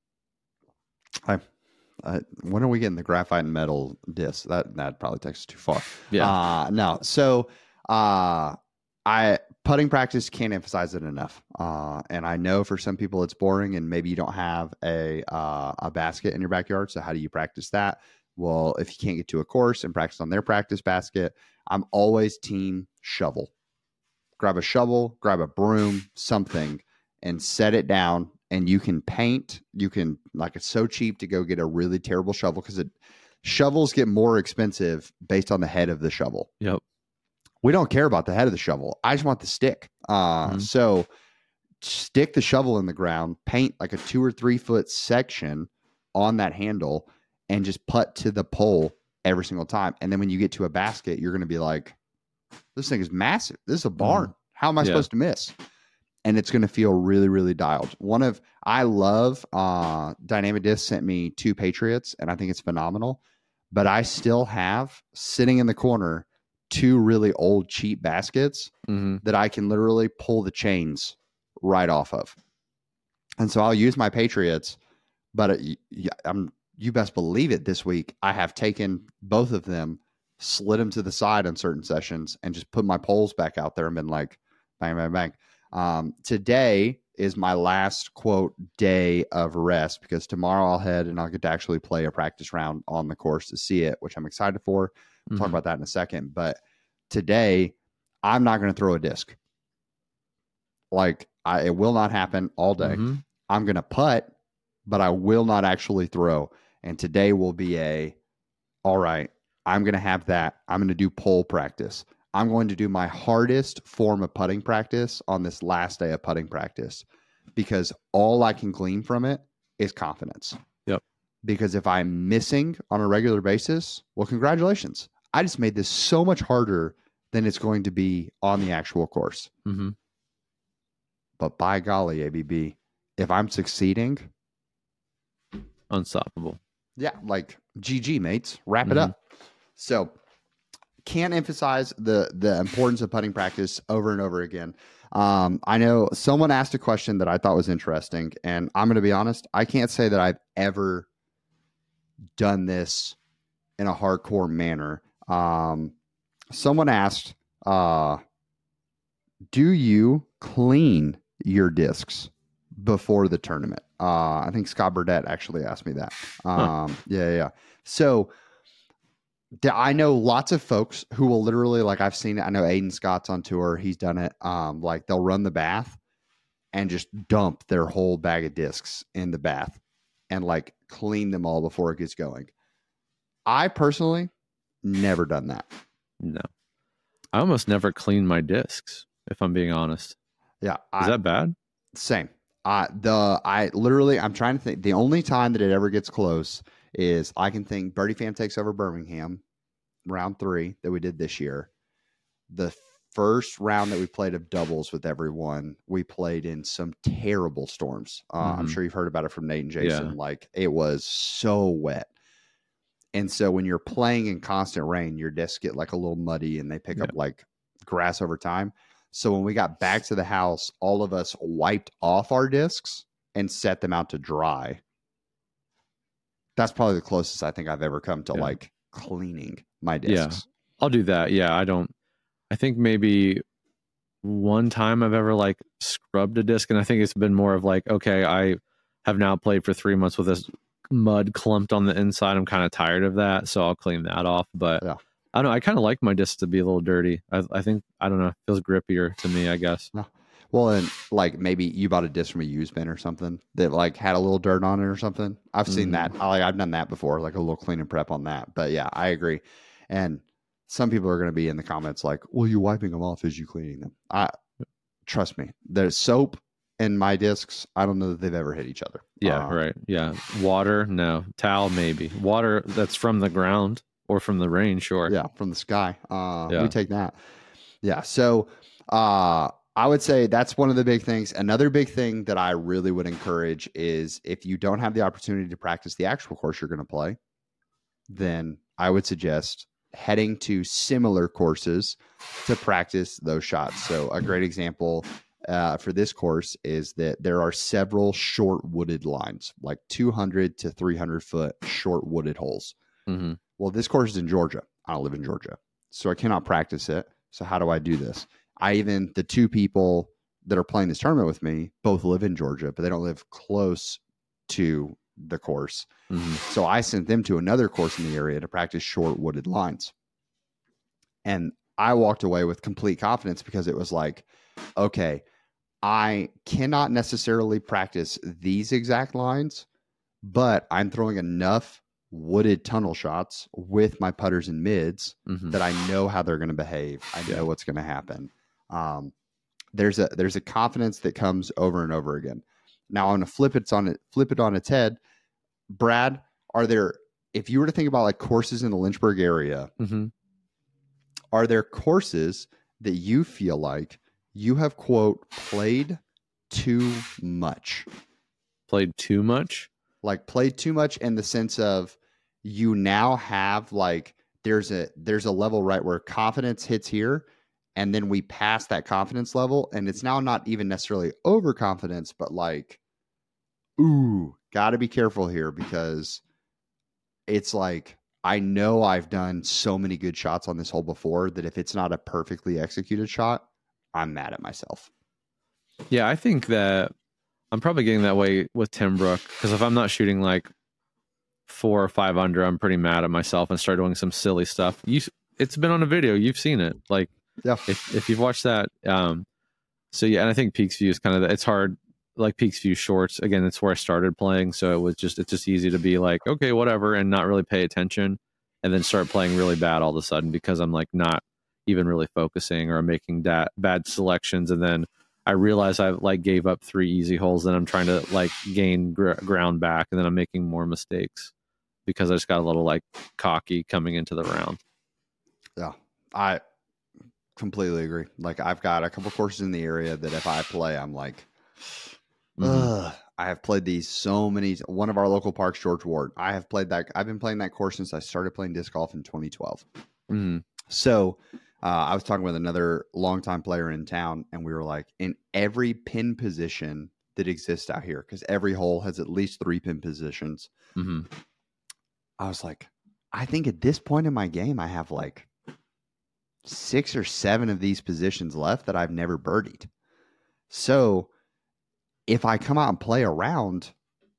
I, I when are we getting the graphite and metal disc? That that probably takes us too far. Yeah, uh, no. So, uh, I. Putting practice, can't emphasize it enough. Uh, and I know for some people it's boring and maybe you don't have a uh, a basket in your backyard. So how do you practice that? Well, if you can't get to a course and practice on their practice basket, I'm always team shovel. Grab a shovel, grab a broom, something, and set it down. And you can paint. You can, like, it's so cheap to go get a really terrible shovel because it shovels get more expensive based on the head of the shovel. Yep. We don't care about the head of the shovel. I just want the stick. Uh, mm-hmm. So stick the shovel in the ground, paint like a two or three foot section on that handle, and just putt to the pole every single time. And then when you get to a basket, you're going to be like, this thing is massive. This is a barn. Mm-hmm. How am I yeah. supposed to miss? And it's going to feel really, really dialed. One of, I love, uh, Dynamic Disc sent me two Patriots, and I think it's phenomenal. But I still have sitting in the corner two really old cheap baskets mm-hmm. that I can literally pull the chains right off of. And so I'll use my Patriots, but it, I'm, you best believe it, this week I have taken both of them, slid them to the side on certain sessions, and just put my poles back out there and been like, bang, bang, bang. Um, today is my last, quote, day of rest, because tomorrow I'll head and I'll get to actually play a practice round on the course to see it, which I'm excited for. We'll mm-hmm. talk about that in a second. But today, I'm not going to throw a disc. Like, I, it will not happen all day. Mm-hmm. I'm going to putt, but I will not actually throw. And today will be a, all right, I'm going to have that. I'm going to do pole practice. I'm going to do my hardest form of putting practice on this last day of putting practice, because all I can glean from it is confidence. Yep. Because if I'm missing on a regular basis, well, congratulations. I just made this so much harder than it's going to be on the actual course. Mm-hmm. But by golly, A B B, if I'm succeeding, unstoppable. Yeah, like G G, mates. Wrap mm-hmm. it up. So can't emphasize the the importance of putting practice over and over again. Um, I know someone asked a question that I thought was interesting, and I'm going to be honest, I can't say that I've ever done this in a hardcore manner. Um, someone asked, uh, do you clean your discs before the tournament? Uh, I think Scott Burdett actually asked me that. Um, huh. yeah, yeah. So I know lots of folks who will literally, like, I've seen it. I know Aiden Scott's on tour. He's done it. Um, like, they'll run the bath and just dump their whole bag of discs in the bath and like clean them all before it gets going. I personally never done that. No, I almost never clean my discs, if I'm being honest. Yeah. Is I, that bad? Same. Uh, the, I literally, I'm trying to think, the only time that it ever gets close is I can think Birdie Fam Takes Over Birmingham, round three that we did this year. The first round that we played of doubles with everyone, we played in some terrible storms. Uh, mm-hmm. I'm sure you've heard about it from Nate and Jason. Yeah. Like, it was so wet. And so when you're playing in constant rain, your discs get like a little muddy and they pick Yeah. up like grass over time. So when we got back to the house, all of us wiped off our discs and set them out to dry. That's probably the closest I think I've ever come to Yeah. like cleaning my Yeah. discs. I'll do that. Yeah, I don't. I think maybe one time I've ever like scrubbed a disc, and I think it's been more of like, okay, I have now played for three months with this mud clumped on the inside. I'm kind of tired of that, so I'll clean that off. But Yeah. I don't know. I kind of like my discs to be a little dirty. I, I think I don't know. It feels grippier to me, I guess. No. Well, and like maybe you bought a disc from a used bin or something that like had a little dirt on it or something. I've seen Mhm. that. I, like, I've done that before, like a little clean and prep on that. But yeah, I agree. And some people are going to be in the comments like, well, you wiping them off as you cleaning them. I trust me. There's soap in my discs. I don't know that they've ever hit each other. Yeah, Uh, right. Yeah. Water, no. Towel, maybe. Water that's from the ground or from the rain, sure. Yeah, from the sky. Uh, Yeah. We take that. Yeah. So uh, I would say that's one of the big things. Another big thing that I really would encourage is if you don't have the opportunity to practice the actual course you're going to play, then I would suggest heading to similar courses to practice those shots. So a great example uh, for this course is that there are several short wooded lines, like two hundred to three hundred foot short wooded holes. hmm Well, this course is in Georgia. I don't live in Georgia, so I cannot practice it. So how do I do this? I even, the two people that are playing this tournament with me both live in Georgia, but they don't live close to the course. hmm So I sent them to another course in the area to practice short wooded lines. And I walked away with complete confidence because it was like, okay, I cannot necessarily practice these exact lines, but I'm throwing enough wooded tunnel shots with my putters and mids hmm that I know how they're going to behave. I know Yeah. what's going to happen. Um, there's a there's a confidence that comes over and over again. Now I'm going to flip it on it flip it on its head. Brad, are there, if you were to think about like courses in the Lynchburg area, hmm are there courses that you feel like you have, quote, played too much? Played too much? Like played too much in the sense of you now have like there's a there's a level right where confidence hits here, and then we pass that confidence level, and it's now not even necessarily overconfidence, but like, ooh, gotta be careful here because it's like I know I've done so many good shots on this hole before that if it's not a perfectly executed shot, I'm mad at myself. Yeah, I think that I'm probably getting that way with Tim Brook because if I'm not shooting like four or five under, I'm pretty mad at myself and start doing some silly stuff. You, it's been on a video, you've seen it. Like, Yeah. if if you've watched that, um, so yeah, and I think Peaks View is kind of the, it's hard. Like Peaks View shorts again, it's where I started playing, so it was just it's just easy to be like, okay, whatever, and not really pay attention, and then start playing really bad all of a sudden because I'm like not even really focusing or I'm making da- bad selections, and then I realize I like gave up three easy holes, and I'm trying to like gain gr- ground back, and then I'm making more mistakes because I just got a little like cocky coming into the round. Yeah, I completely agree. Like I've got a couple courses in the area that if I play, I'm like, Mhm. ugh. I have played these so many. One of our local parks, George Ward. I have played that. I've been playing that course since I started playing disc golf in twenty twelve. Mhm. So uh, I was talking with another longtime player in town, and we were like, in every pin position that exists out here, because every hole has at least three pin positions. Mhm. I was like, I think at this point in my game, I have like six or seven of these positions left that I've never birdied. So if I come out and play around,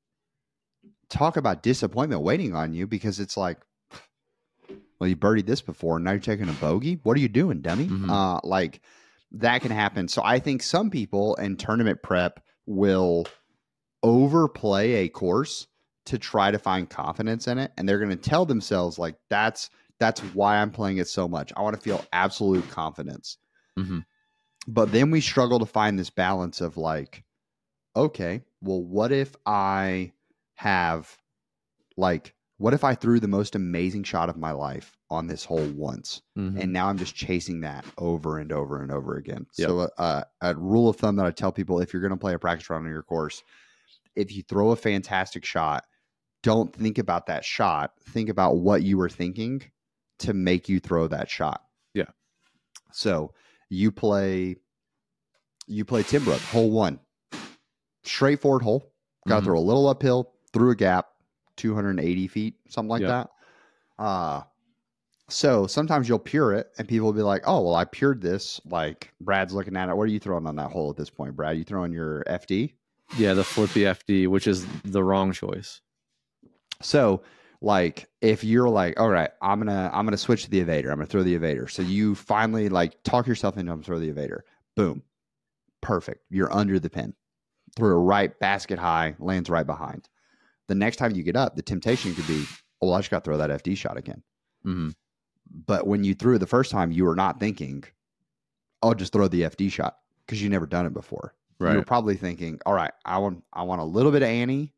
talk about disappointment waiting on you, because it's like, well, you birdied this before, and now you're taking a bogey. What are you doing, dummy? Mhm. Uh, like that can happen. So I think some people in tournament prep will overplay a course to try to find confidence in it, and they're going to tell themselves like, that's that's why I'm playing it so much. I want to feel absolute confidence. Mhm. But then we struggle to find this balance of like, okay, well, what if I have like, what if I threw the most amazing shot of my life on this hole once, Mhm. and now I'm just chasing that over and over and over again? Yep. So uh, a rule of thumb that I tell people, if you're going to play a practice round on your course, if you throw a fantastic shot, don't think about that shot. Think about what you were thinking to make you throw that shot. Yeah. So you play, you play Tim Brook, hole one, straightforward hole. Got to mm-hmm. throw a little uphill, through a gap, two hundred eighty feet, something like yep. that. Uh, so sometimes you'll pure it and people will be like, oh, well, I pured this. Like Brad's looking at it. What are you throwing on that hole at this point, Brad? You throwing your F D? Yeah, the flippy F D, which is the wrong choice. So like if you're like, all right, I'm going to, I'm going to switch to the evader. I'm going to throw the evader. So you finally like talk yourself into, I'm throw the evader. Boom. Perfect. You're under the pin. Throw it right basket high, lands right behind. The next time you get up, the temptation could be, oh, well, I just got to throw that F D shot again. Mm-hmm. But when you threw it the first time, you were not thinking, I'll just throw the F D shot because you've never done it before. Right. You were probably thinking, all right, I want, I want a little bit of ante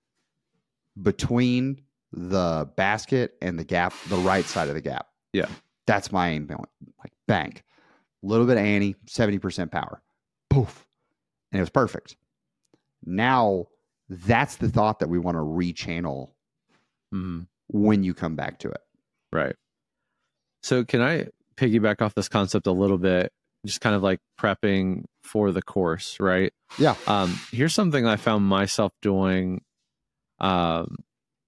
between the basket and the gap, the right side of the gap. Yeah. That's my aim point. Like bank, a little bit of ante, seventy percent power. Poof. And it was perfect. Now that's the thought that we want to rechannel mm-hmm. when you come back to it. Right. So can I piggyback off this concept a little bit, just kind of like prepping for the course, right? Yeah. Um, here's something I found myself doing. Um,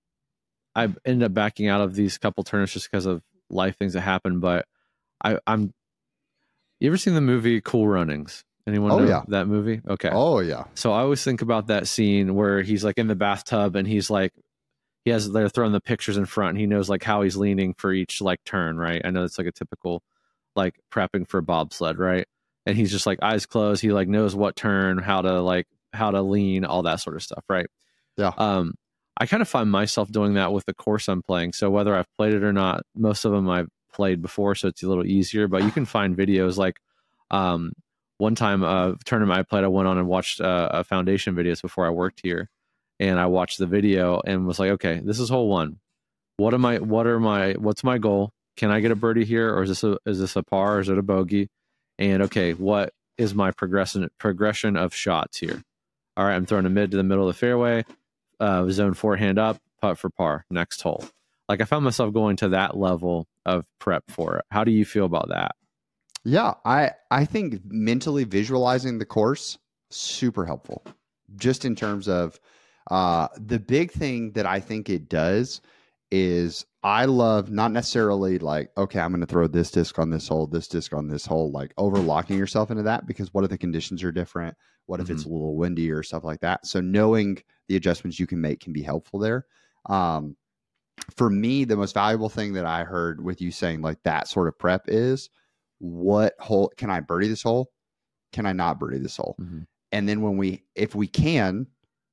I ended up backing out of these couple tournaments just because of life things that happen. But I, I'm. You ever seen the movie Cool Runnings? Anyone oh, know yeah. that movie? Okay. Oh yeah. So I always think about that scene where he's like in the bathtub and he's like, he has, they're throwing the pictures in front and he knows like how he's leaning for each like turn, right? I know it's like a typical like prepping for bobsled, right? And he's just like eyes closed. He like knows what turn, how to like, how to lean, all that sort of stuff, right? Yeah. Um, I kind of find myself doing that with the course I'm playing. So whether I've played it or not, most of them I've played before, so it's a little easier, but you can find videos like, um, one time a uh, tournament I played, I went on and watched uh, a foundation videos before I worked here. And I watched the video and was like, okay, this is hole one. What am I, what are my, what's my goal? Can I get a birdie here? Or is this a, is this a par? Or is it a bogey? And okay, what is my progression, progression of shots here? All right, I'm throwing a mid to the middle of the fairway, uh, zone forehand up, putt for par, next hole. Like I found myself going to that level of prep for it. How do you feel about that? Yeah, I, I think mentally visualizing the course, super helpful. Just in terms of uh, the big thing that I think it does is I love not necessarily like, okay, I'm going to throw this disc on this hole, this disc on this hole, like overlocking yourself into that, because what if the conditions are different? What if mm-hmm. it's a little windy or stuff like that? So knowing the adjustments you can make can be helpful there. Um, for me, the most valuable thing that I heard with you saying like that sort of prep is, what hole can I birdie this hole? Can I not birdie this hole? Mm-hmm. And then when we, if we can,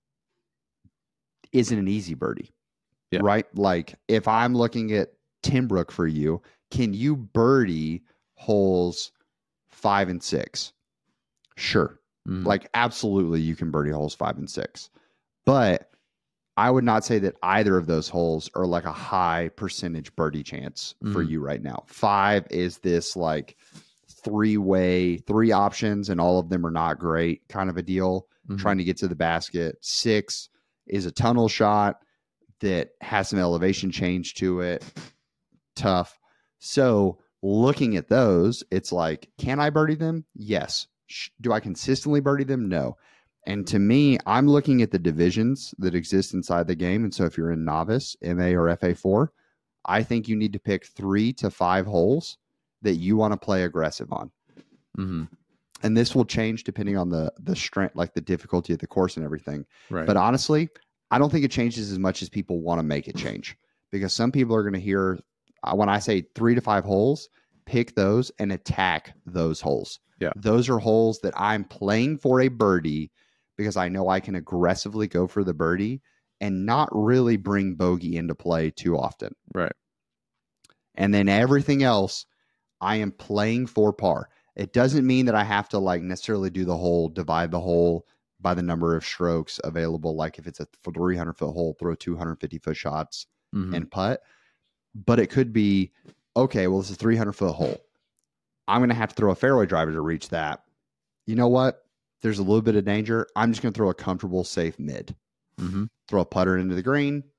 isn't an easy birdie, yeah. right? Like if I'm looking at Tim Brook for you, can you birdie holes five and six? Sure. Mm-hmm. Like absolutely you can birdie holes five and six, but I would not say that either of those holes are like a high percentage birdie chance mm-hmm. for you right now. Five is this like three way, three options, and all of them are not great kind of a deal, mm-hmm. trying to get to the basket. Six is a tunnel shot that has some elevation change to it. Tough. So looking at those, it's like, can I birdie them? Yes. Do I consistently birdie them? No. And to me, I'm looking at the divisions that exist inside the game. And so if you're in novice, M A or F A four, I think you need to pick three to five holes that you want to play aggressive on. Mm-hmm. And this will change depending on the the strength, like the difficulty of the course and everything. Right. But honestly, I don't think it changes as much as people want to make it change, because some people are going to hear uh, when I say three to five holes, pick those and attack those holes. Yeah. Those are holes that I'm playing for a birdie, because I know I can aggressively go for the birdie and not really bring bogey into play too often. Right. And then everything else, I am playing for par. It doesn't mean that I have to like necessarily do the hole, divide the hole by the number of strokes available. Like if it's a three hundred foot hole, throw two hundred fifty foot shots mm-hmm. and putt. But it could be, okay, well, this is a three hundred foot hole. I'm going to have to throw a fairway driver to reach that. You know what? There's a little bit of danger. I'm just going to throw a comfortable, safe mid. Mm-hmm. Throw a putter into the green,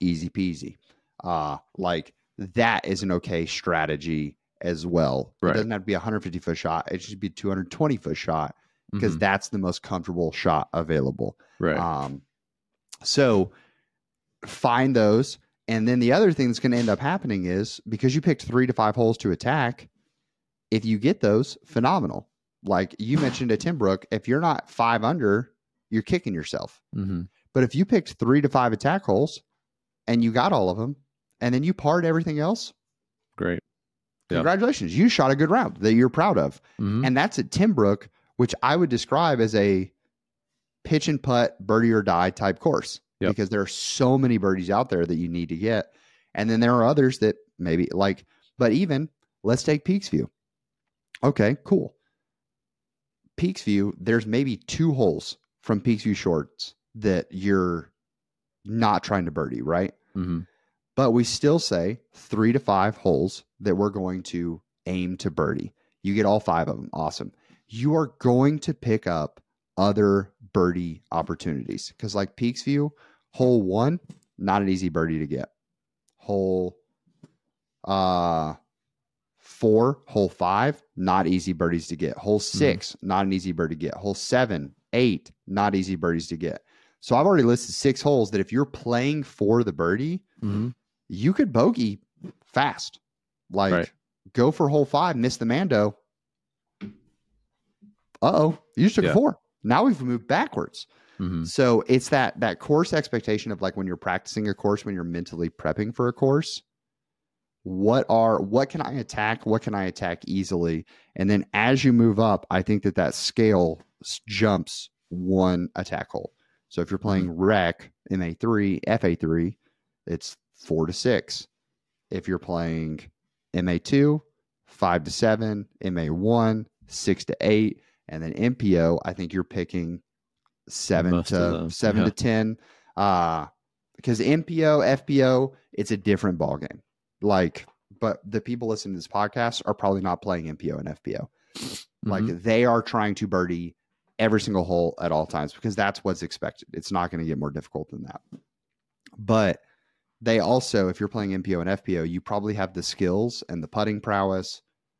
easy peasy. Uh, like that is an okay strategy as well. Right. It doesn't have to be a one hundred fifty foot shot. It should be a two hundred twenty foot shot because Mhm. that's the most comfortable shot available. Right. Um, so find those. And then the other thing that's going to end up happening is because you picked three to five holes to attack, if you get those, phenomenal. Like you mentioned at Timbrook, if you're not five under, you're kicking yourself. Mhm. But if you picked three to five attack holes and you got all of them, and then you parred everything else, Great. Yep. congratulations. You shot a good round that you're proud of. Mhm. And that's at Timbrook, which I would describe as a pitch and putt, birdie or die type course. Yep. Because there are so many birdies out there that you need to get. And then there are others that maybe like, but even let's take Peaksview. Okay, cool. Peaksview, there's maybe two holes from Peaksview Shorts that you're not trying to birdie, right? Mhm. But we still say three to five holes that we're going to aim to birdie. You get all five of them. Awesome. You are going to pick up other birdie opportunities because like Peaksview, hole one, not an easy birdie to get. Hole uh, four, hole five, not easy birdies to get. Hole six, mm-hmm. not an easy birdie to get. Hole seven, eight, not easy birdies to get. So I've already listed six holes that if you're playing for the birdie, mm-hmm. you could bogey fast. Like right. go for hole five, miss the Mando. Uh-oh, you just took yeah. a four. Now we've moved backwards. Mm-hmm. So it's that that course expectation of like when you're practicing a course, when you're mentally prepping for a course, what are what can I attack? What can I attack easily? And then as you move up, I think that that scale jumps one attack hole. So if you're playing mm-hmm. rec, M A three, F A three, it's four to six. If you're playing M A two, five to seven, M A one, six to eight, and then M P O, I think you're picking seven Most to seven yeah. to ten. Uh, because M P O, F P O, it's a different ballgame. Like, but the people listening to this podcast are probably not playing M P O and F P O. Mm-hmm. Like they are trying to birdie every single hole at all times because that's what's expected. It's not going to get more difficult than that. But they also, if you're playing M P O and F P O, you probably have the skills and the putting prowess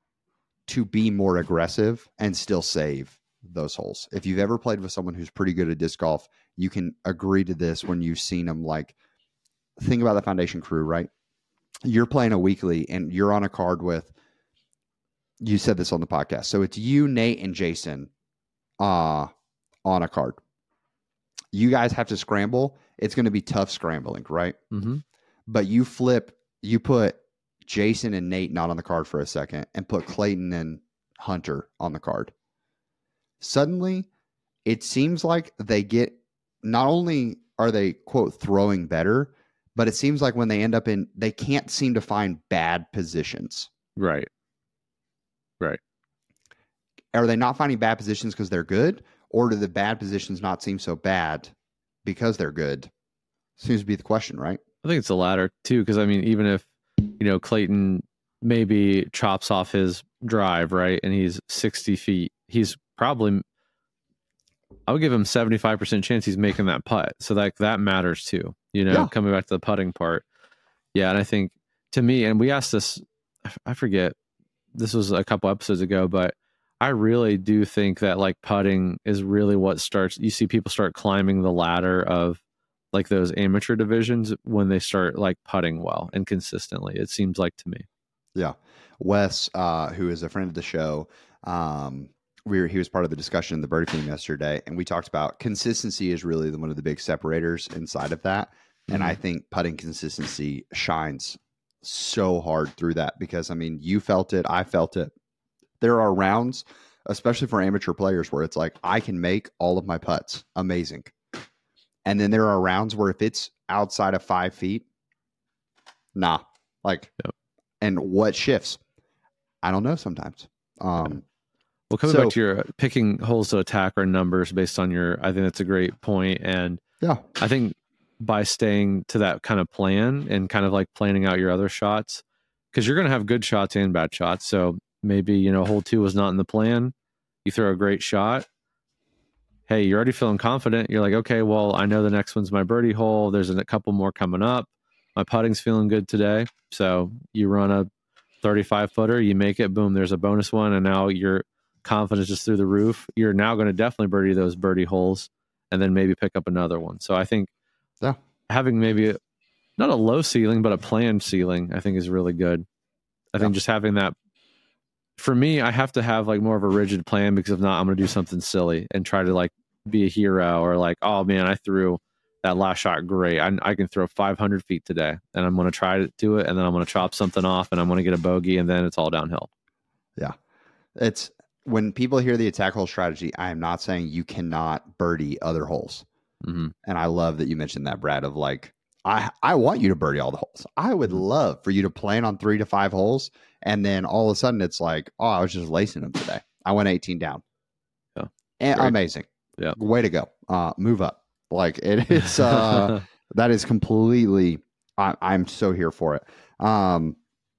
to be more aggressive and still save those holes. If you've ever played with someone who's pretty good at disc golf, you can agree to this when you've seen them. Like, think about the foundation crew, right? You're playing a weekly and you're on a card with, you said this on the podcast. So it's you, Nate, and Jason uh, on a card. You guys have to scramble. It's going to be tough scrambling, right? Mm-hmm. But you flip, you put Jason and Nate not on the card for a second and put Clayton and Hunter on the card. Suddenly, it seems like they get, not only are they, quote, throwing better, but it seems like when they end up in, they can't seem to find bad positions. Right. Right. Are they not finding bad positions because they're good? Or do the bad positions not seem so bad because they're good? Seems to be the question, right? I think it's the latter too, because I mean, even if, you know, Clayton maybe chops off his drive, right, and he's sixty feet, he's probably, I would give him seventy-five percent chance he's making that putt. So that, that matters too, you know, yeah. Coming back to the putting part. Yeah. And I think to me, and we asked this, I forget, this was a couple episodes ago, but I really do think that like putting is really what starts, you see people start climbing the ladder of like those amateur divisions when they start like putting well and consistently, it seems like to me. Yeah. Wes, uh, who is a friend of the show, um, we were, he was part of the discussion in the Birdie Team yesterday, and we talked about consistency is really the, one of the big separators inside of that. Mm-hmm. And I think putting consistency shines so hard through that because, I mean, you felt it, I felt it. There are rounds, especially for amateur players, where it's like, I can make all of my putts. Amazing. And then there are rounds where if it's outside of five feet, nah, like, yep. And what shifts? I don't know sometimes. Um, well, coming so, back to your picking holes to attack or numbers based on your, I think that's a great point. And yeah, I think by staying to that kind of plan and kind of like planning out your other shots, because you're going to have good shots and bad shots. So maybe, you know, hole two was not in the plan. You throw a great shot. Hey, you're already feeling confident. You're like, okay, well, I know the next one's my birdie hole. There's a couple more coming up. my putting's feeling good today. So you run a thirty-five footer, you make it, boom, there's a bonus one. And now your confidence is through the roof. You're now going to definitely birdie those birdie holes and then maybe pick up another one. So I think yeah. having maybe a, not a low ceiling, but a planned ceiling, I think is really good. I yeah. think just having that, for me, I have to have like more of a rigid plan, because if not, I'm going to do something silly and try to like be a hero, or like, oh man, I threw that last shot great. I, I can throw five hundred feet today, and I'm going to try to do it, and then I'm going to chop something off, and I'm going to get a bogey, and then it's all downhill. Yeah. It's when people hear the attack hole strategy, I am not saying you cannot birdie other holes. Mm-hmm. And I love that you mentioned that, Brad, of like, I, I want you to birdie all the holes. I would love for you to plan on three to five holes, and then all of a sudden it's like, oh, I was just lacing them today. I went eighteen down. Yeah. And amazing. Yeah. Way to go. Uh, move up. Like it is, uh, that is completely, I, I'm so here for it. Um,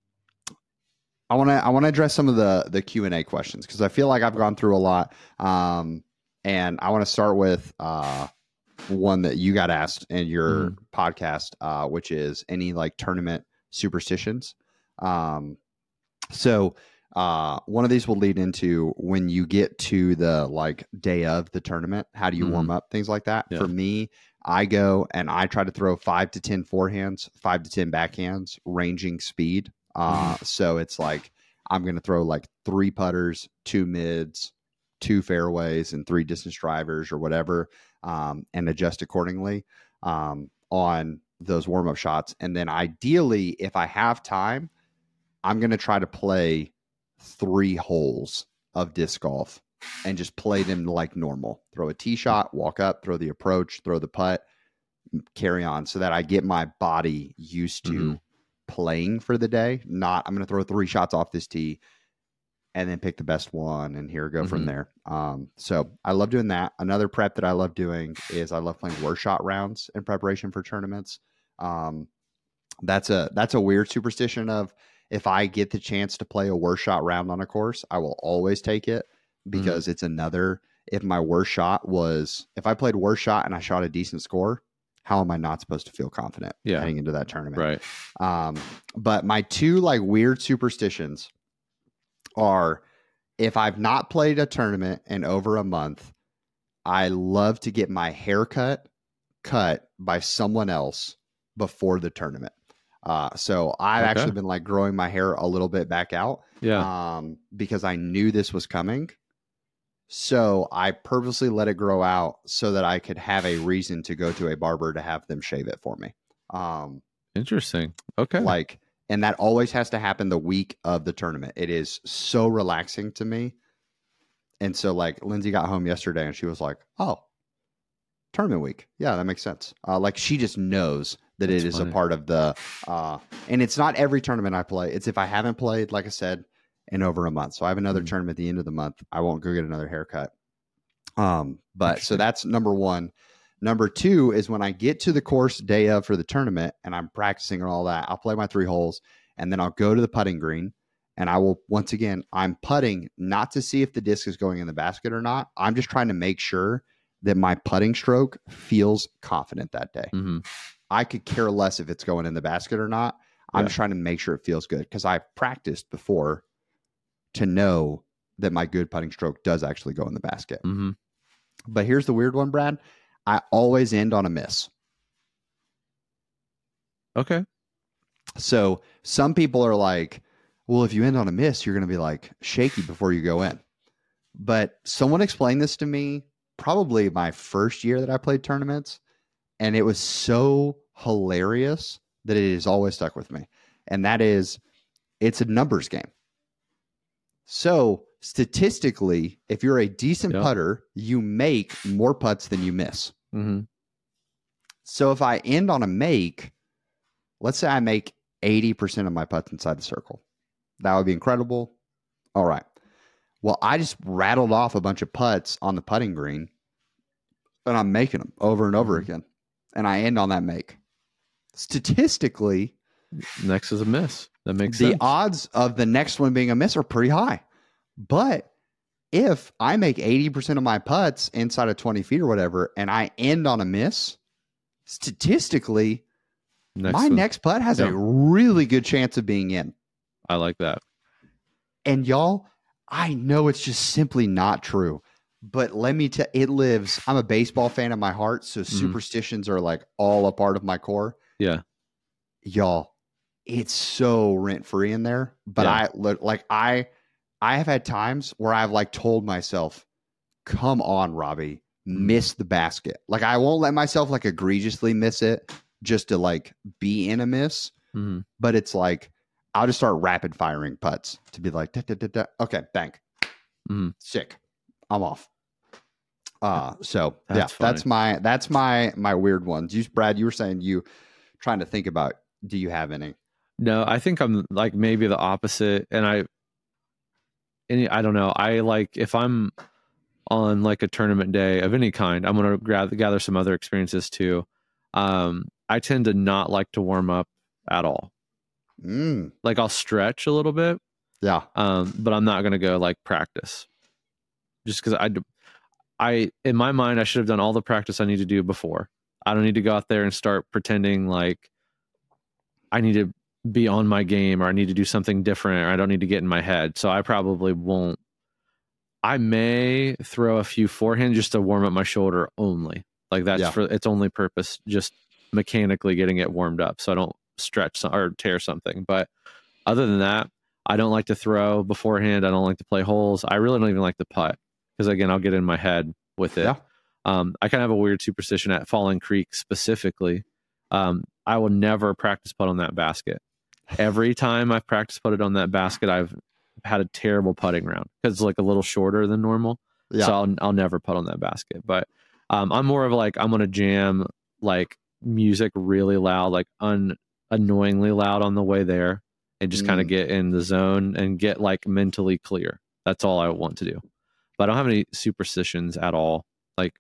I want to, I want to address some of the, the Q and A questions, because I feel like I've gone through a lot. Um, and I want to start with, uh, one that you got asked in your mm. podcast, uh, which is any like tournament superstitions. Um, so, uh, one of these will lead into when you get to the like day of the tournament, how do you mm. warm up, things like that. Yeah. For me, I go and I try to throw five to ten forehands, five to ten backhands, ranging speed. Uh, mm. so it's like, I'm going to throw like three putters, two mids, two fairways, and three distance drivers or whatever. Um, and adjust accordingly um, on those warm-up shots. And then ideally, if I have time, I'm going to try to play three holes of disc golf and just play them like normal. Throw a tee shot, walk up, throw the approach, throw the putt, carry on, so that I get my body used to mm-hmm. playing for the day. Not, I'm going to throw three shots off this tee and then pick the best one, and here we go mm-hmm. from there. Um, so I love doing that. Another prep that I love doing is I love playing worst shot rounds in preparation for tournaments. Um, that's a that's a weird superstition of, if I get the chance to play a worst shot round on a course, I will always take it, because mm-hmm. it's another, if my worst shot was, if I played worst shot and I shot a decent score, how am I not supposed to feel confident yeah. heading into that tournament? Right. Um, but my two like weird superstitions are, if I've not played a tournament in over a month, I love to get my haircut cut by someone else before the tournament. Uh, so I've okay. actually been like growing my hair a little bit back out. Yeah. Um, because I knew this was coming. So I purposely let it grow out so that I could have a reason to go to a barber to have them shave it for me. Um, Interesting. Okay. Like, and that always has to happen the week of the tournament. It is so relaxing to me. And so like Lindsay got home yesterday and she was like, oh, tournament week. Yeah, that makes sense. Uh, like she just knows that That's it is funny. a part of the, uh, and it's not every tournament I play. It's if I haven't played, like I said, in over a month. So I have another mm-hmm. tournament at the end of the month. I won't go get another haircut. Um, but so that's number one. Number two is when I get to the course day of for the tournament and I'm practicing and all that, I'll play my three holes and then I'll go to the putting green and I will, once again, I'm putting not to see if the disc is going in the basket or not. I'm just trying to make sure that my putting stroke feels confident that day. Mm-hmm. I could care less if it's going in the basket or not. I'm yeah. just trying to make sure it feels good, because I've practiced before to know that my good putting stroke does actually go in the basket. Mm-hmm. But here's the weird one, Brad. I always end on a miss. Okay. So some people are like, well, if you end on a miss, you're going to be like shaky before you go in. But someone explained this to me probably my first year that I played tournaments, and it was so hilarious that it has always stuck with me. And that is, it's a numbers game. So statistically, if you're a decent yep. putter, you make more putts than you miss. Mm-hmm. So if I end on a make, let's say I make eighty percent of my putts inside the circle. That would be incredible. All right. Well, I just rattled off a bunch of putts on the putting green, and I'm making them over and over mm-hmm. again. And I end on that make. Statistically, next is a miss. That makes the sense. The odds of the next one being a miss are pretty high. But if I make eighty percent of my putts inside of twenty feet or whatever, and I end on a miss, statistically, Next my one. next putt has Yeah. a really good chance of being in. I like that. And y'all, I know it's just simply not true. But let me tell it lives. I'm a baseball fan in my heart, so Mm-hmm. superstitions are like all a part of my core. Yeah. Y'all, it's so rent free in there. But Yeah. I look like I I have had times where I've like told myself, come on, Robbie, Mm-hmm. miss the basket. Like I won't let myself like egregiously miss it just to like be in a miss. Mm-hmm. But it's like I'll just start rapid firing putts to be like, da, da, da, da. Okay, bank. Mm-hmm. Sick. I'm off. Uh, so That's yeah, funny. that's my that's my my weird ones. You, Brad, you were saying you trying to think about. Do you have any? No, I think I'm like maybe the opposite, and I, any I don't know. I like if I'm on like a tournament day of any kind, I'm gonna gather gather some other experiences too. Um, I tend to not like to warm up at all. Mm, Like I'll stretch a little bit, yeah, um, but I'm not gonna go like practice, just because I, I in my mind I should have done all the practice I need to do before. I don't need to go out there and start pretending like I need to be on my game or I need to do something different or I don't need to get in my head. So I probably won't. I may throw a few forehand just to warm up my shoulder only. Like that's Yeah. for its only purpose, just mechanically getting it warmed up so I don't stretch some, or tear something. But other than that, I don't like to throw beforehand. I don't like to play holes. I really don't even like to putt because again, I'll get in my head with it. Yeah. Um, I kind of have a weird superstition at Falling Creek specifically. Um, I will never practice putt on that basket. Every time I've practice putted on that basket, I've had a terrible putting round because it's like a little shorter than normal. Yeah. So I'll, I'll never putt on that basket. But um, I'm more of like, I'm going to jam like music really loud, like un, annoyingly loud on the way there and just kind of Mm. get in the zone and get like mentally clear. That's all I want to do. But I don't have any superstitions at all. Like,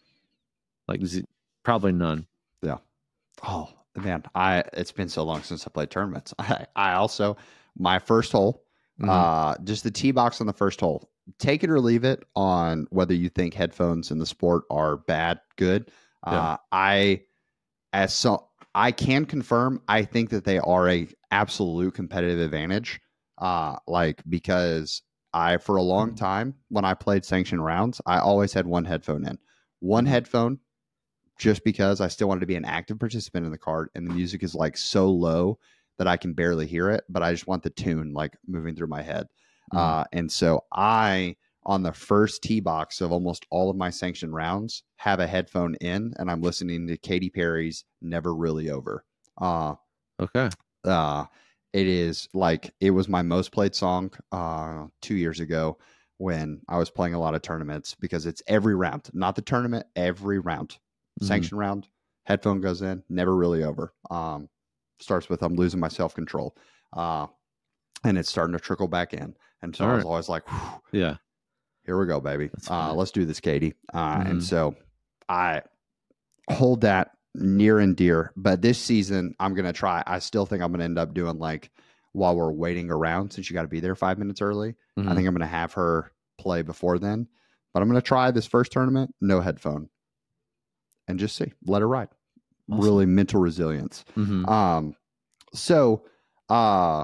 like z- probably none. Yeah. Oh man, I it's been so long since I played tournaments. I, I also my first hole, Mhm. uh, just the tee box on the first hole. Take it or leave it on whether you think headphones in the sport are bad, good. Yeah. Uh, I as so I can confirm. I think that they are a absolute competitive advantage. Uh, like because I for a long time when I played sanctioned rounds, I always had one headphone in, one headphone. Just because I still wanted to be an active participant in the card, and the music is like so low that I can barely hear it, but I just want the tune like moving through my head. Mhm. Uh, and so I, on the first tee box of almost all of my sanctioned rounds, have a headphone in, and I'm listening to Katy Perry's "Never Really Over." Uh, Okay. uh, it is like it was my most played song uh, two years ago when I was playing a lot of tournaments because it's every round, not the tournament, every round. Mhm. Sanction round, headphone goes in, Never Really Over. Um, starts with I'm losing my self control, uh, and it's starting to trickle back in. And so All I was right. always like, whew, Yeah. here we go, baby. That's Uh, funny. let's do this, Katie. Uh, And Mhm. so I hold that near and dear. But this season, I'm gonna try. I still think I'm gonna end up doing like while we're waiting around, since you got to be there five minutes early. I Mhm. think I'm gonna have her play before then. But I'm gonna try this first tournament, no headphone. And just see, let her ride. Awesome. Really mental resilience. Mhm. Um, so, uh,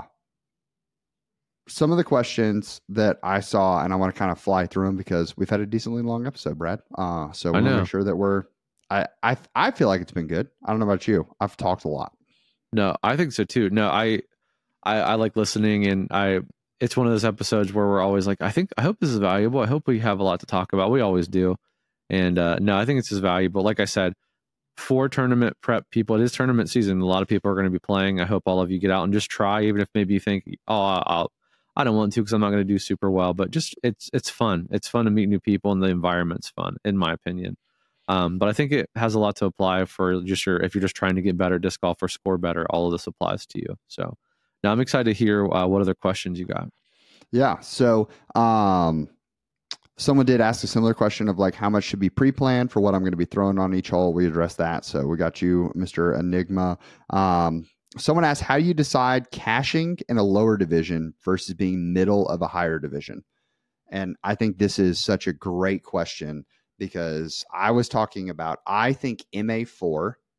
some of the questions that I saw, and I want to kind of fly through them because we've had a decently long episode, Brad. Uh, so we I want to know. make sure that we're. I, I I feel like it's been good. I don't know about you. I've talked a lot. No, I think so too. No, I, I, I like listening, and I. It's one of those episodes where we're always like, I think, I hope this is valuable. I hope we have a lot to talk about. We always do, and uh, no, I think it's as valuable. Like I said, for tournament prep people, it is tournament season. A lot of people are going to be playing. I hope all of you get out and just try, even if maybe you think, oh, I'll, I don't want to because I'm not going to do super well. But just it's it's fun. It's fun to meet new people, and the environment's fun, in my opinion. Um, but I think it has a lot to apply for just your if you're just trying to get better disc golf or score better. All of this applies to you. So now I'm excited to hear uh, what other questions you got. Yeah. So, um, someone did ask a similar question of like how much should be pre-planned for what I'm going to be throwing on each hole. We addressed that. So we got you, Mister Enigma. Um, someone asked, how do you decide cashing in a lower division versus being middle of a higher division? And I think this is such a great question because I was talking about, I think M A four,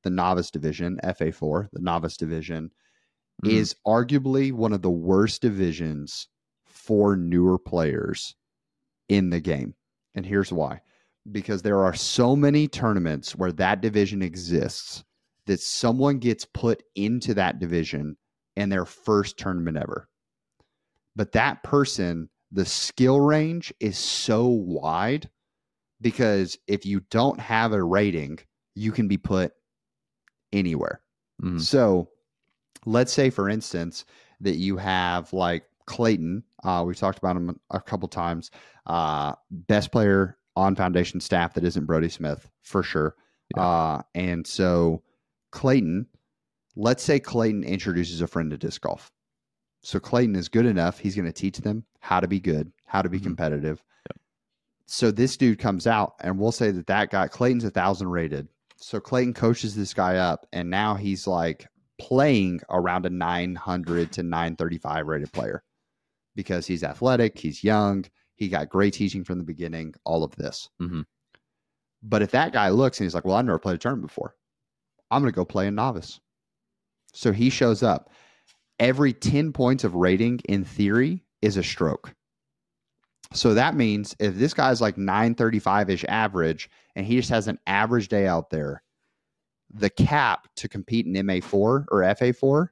the novice division, F A four, the novice division, Mm. is arguably one of the worst divisions for newer players in the game. And here's why. Because there are so many tournaments where that division exists that someone gets put into that division in their first tournament ever. But that person, the skill range is so wide because if you don't have a rating, you can be put anywhere. Mm. So let's say, for instance, that you have like Clayton. Uh, we've talked about him a couple times. Uh, best player on Foundation staff that isn't Brody Smith, for sure. Yeah. Uh, and so Clayton, let's say Clayton introduces a friend to disc golf. So Clayton is good enough. He's going to teach them how to be good, how to be Mhm. competitive. Yep. So this dude comes out, and we'll say that that guy, Clayton's a thousand rated. So Clayton coaches this guy up, and now he's like playing around a nine hundred to nine thirty-five rated player because he's athletic, he's young, he got great teaching from the beginning, all of this. Mhm. But if that guy looks and he's like, well, I've never played a tournament before, I'm going to go play a novice. So he shows up. Every ten points of rating in theory is a stroke. So that means if this guy's like nine thirty-five-ish average and he just has an average day out there, the cap to compete in M A four or F A four,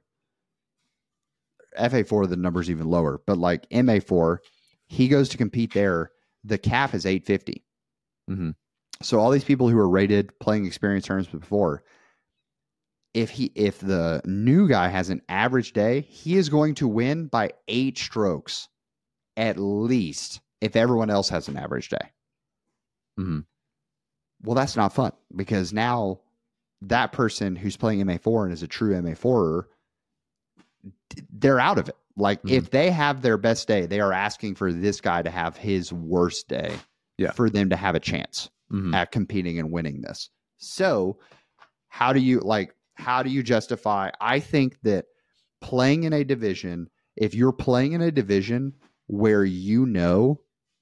F A four, the number's even lower, but like M A four, he goes to compete there, the cap is eight fifty. Mhm. So all these people who are rated playing experience tournaments before, if he if the new guy has an average day, he is going to win by eight strokes at least if everyone else has an average day. Mhm. Well, that's not fun because now that person who's playing M A four and is a true M A four-er, they're out of it. Like Mhm. if they have their best day, they are asking for this guy to have his worst day Yeah. for them to have a chance Mhm. at competing and winning this. So how do you like, how do you justify? I think that playing in a division, if you're playing in a division where you know,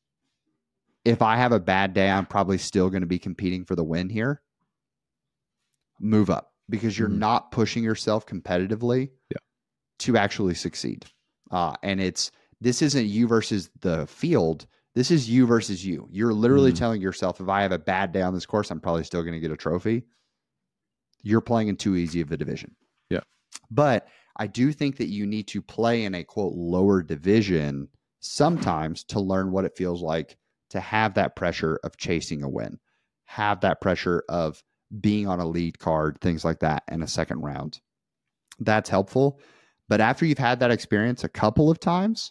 if I have a bad day, I'm probably still going to be competing for the win here, move up because you're Mhm. not pushing yourself competitively Yeah. to actually succeed. Uh, and it's, this isn't you versus the field. This is you versus you. You're literally Mhm. telling yourself, if I have a bad day on this course, I'm probably still going to get a trophy. You're playing in too easy of a division. Yeah. But I do think that you need to play in a quote lower division sometimes to learn what it feels like to have that pressure of chasing a win, have that pressure of being on a lead card, things like that in a second round. That's helpful. But after you've had that experience a couple of times,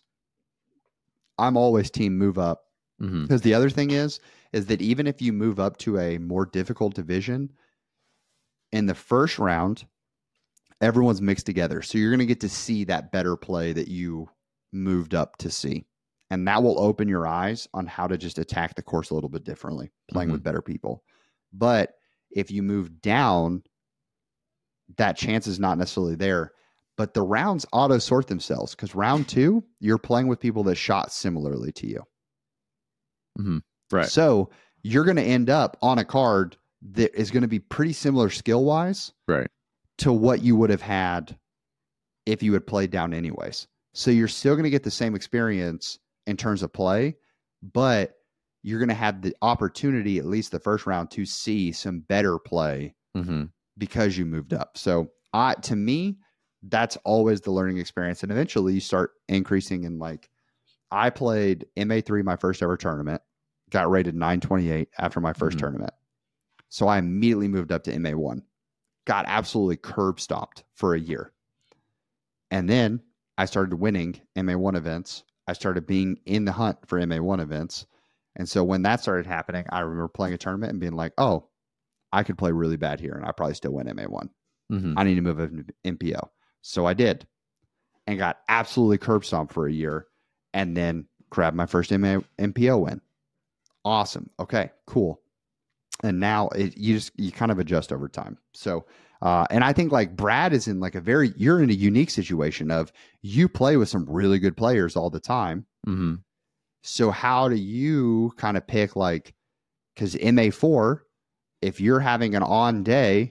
I'm always team move up. Mhm. Because the other thing is, is that even if you move up to a more difficult division, in the first round, everyone's mixed together. So you're going to get to see that better play that you moved up to see. And that will open your eyes on how to just attack the course a little bit differently, playing Mhm. with better people. But if you move down, that chance is not necessarily there. But the rounds auto sort themselves because round two, you're playing with people that shot similarly to you. Mhm. Right. So you're going to end up on a card that is going to be pretty similar skill wise Right. to what you would have had if you had played down anyways. So you're still going to get the same experience in terms of play, but you're going to have the opportunity, at least the first round, to see some better play Mhm. because you moved up. So I, to me, that's always the learning experience. And eventually you start increasing in like, I played M A three my first ever tournament, got rated nine twenty-eight after my first Mhm. tournament. So I immediately moved up to M A one, got absolutely curb stomped for a year. And then I started winning M A one events. I started being in the hunt for M A one events. And so when that started happening, I remember playing a tournament and being like, oh, I could play really bad here and I probably still win M A one. Mhm. I need to move up to M P O. So I did and got absolutely curb stomped for a year and then grabbed my first M A, M P O win. Awesome. Okay, cool. And now it, you just, you kind of adjust over time. So, uh, and I think like Brad is in like a very, you're in a unique situation of you play with some really good players all the time. Mhm. So how do you kind of pick like, because M A four, if you're having an on day,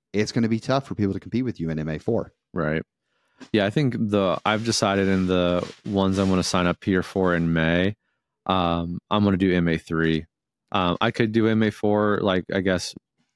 it's going to be tough for people to compete with you in M A four. Right. Yeah, I think the I've decided in the ones I'm going to sign up here for in May, um, I'm going to do M A three. Um, I could do M A four, like I guess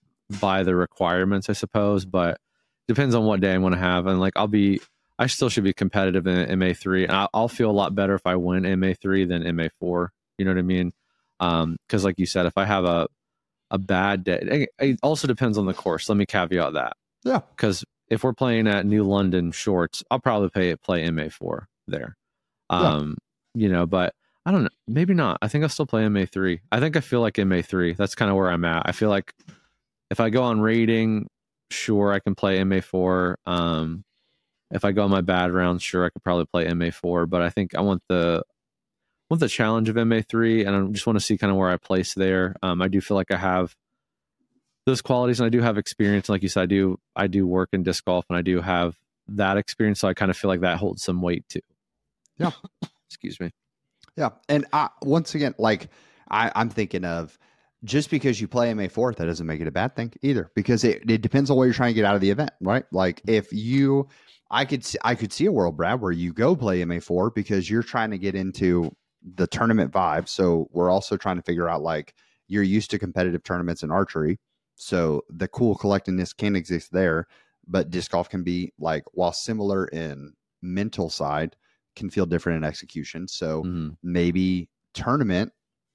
by the requirements, I suppose, but depends on what day I want to have. And like I'll be, I still should be competitive in M A three, and I'll, I'll feel a lot better if I win M A three than M A four. You know what I mean? Um, because like you said, if I have a a bad day, it also depends on the course. Let me caveat that. Yeah, because if we're playing at New London Shorts, I'll probably pay play M A four there. Um, yeah. You know, but I don't know. Maybe not. I think I'll still play M A three. I think I feel like M A three. That's kind of where I'm at. I feel like if I go on rating, sure, I can play M A four. Um, if I go on my bad rounds, sure, I could probably play M A four. But I think I want the want the challenge of M A three, and I just want to see kind of where I place there. Um, I do feel like I have those qualities, and I do have experience. Like you said, I do I do work in disc golf, and I do have that experience. So I kind of feel like that holds some weight too. Yeah. Excuse me. Yeah. And I, once again, like I, I'm thinking of just because you play M A four, that doesn't make it a bad thing either, because it, it depends on what you're trying to get out of the event, right? Like if you, I could, see, I could see a world, Brad, where you go play M A four because you're trying to get into the tournament vibe. So we're also trying to figure out, like, you're used to competitive tournaments in archery. So the cool collectedness can exist there, but disc golf can be, like, while similar in mental side, can feel different in execution. So mm-hmm. maybe tournament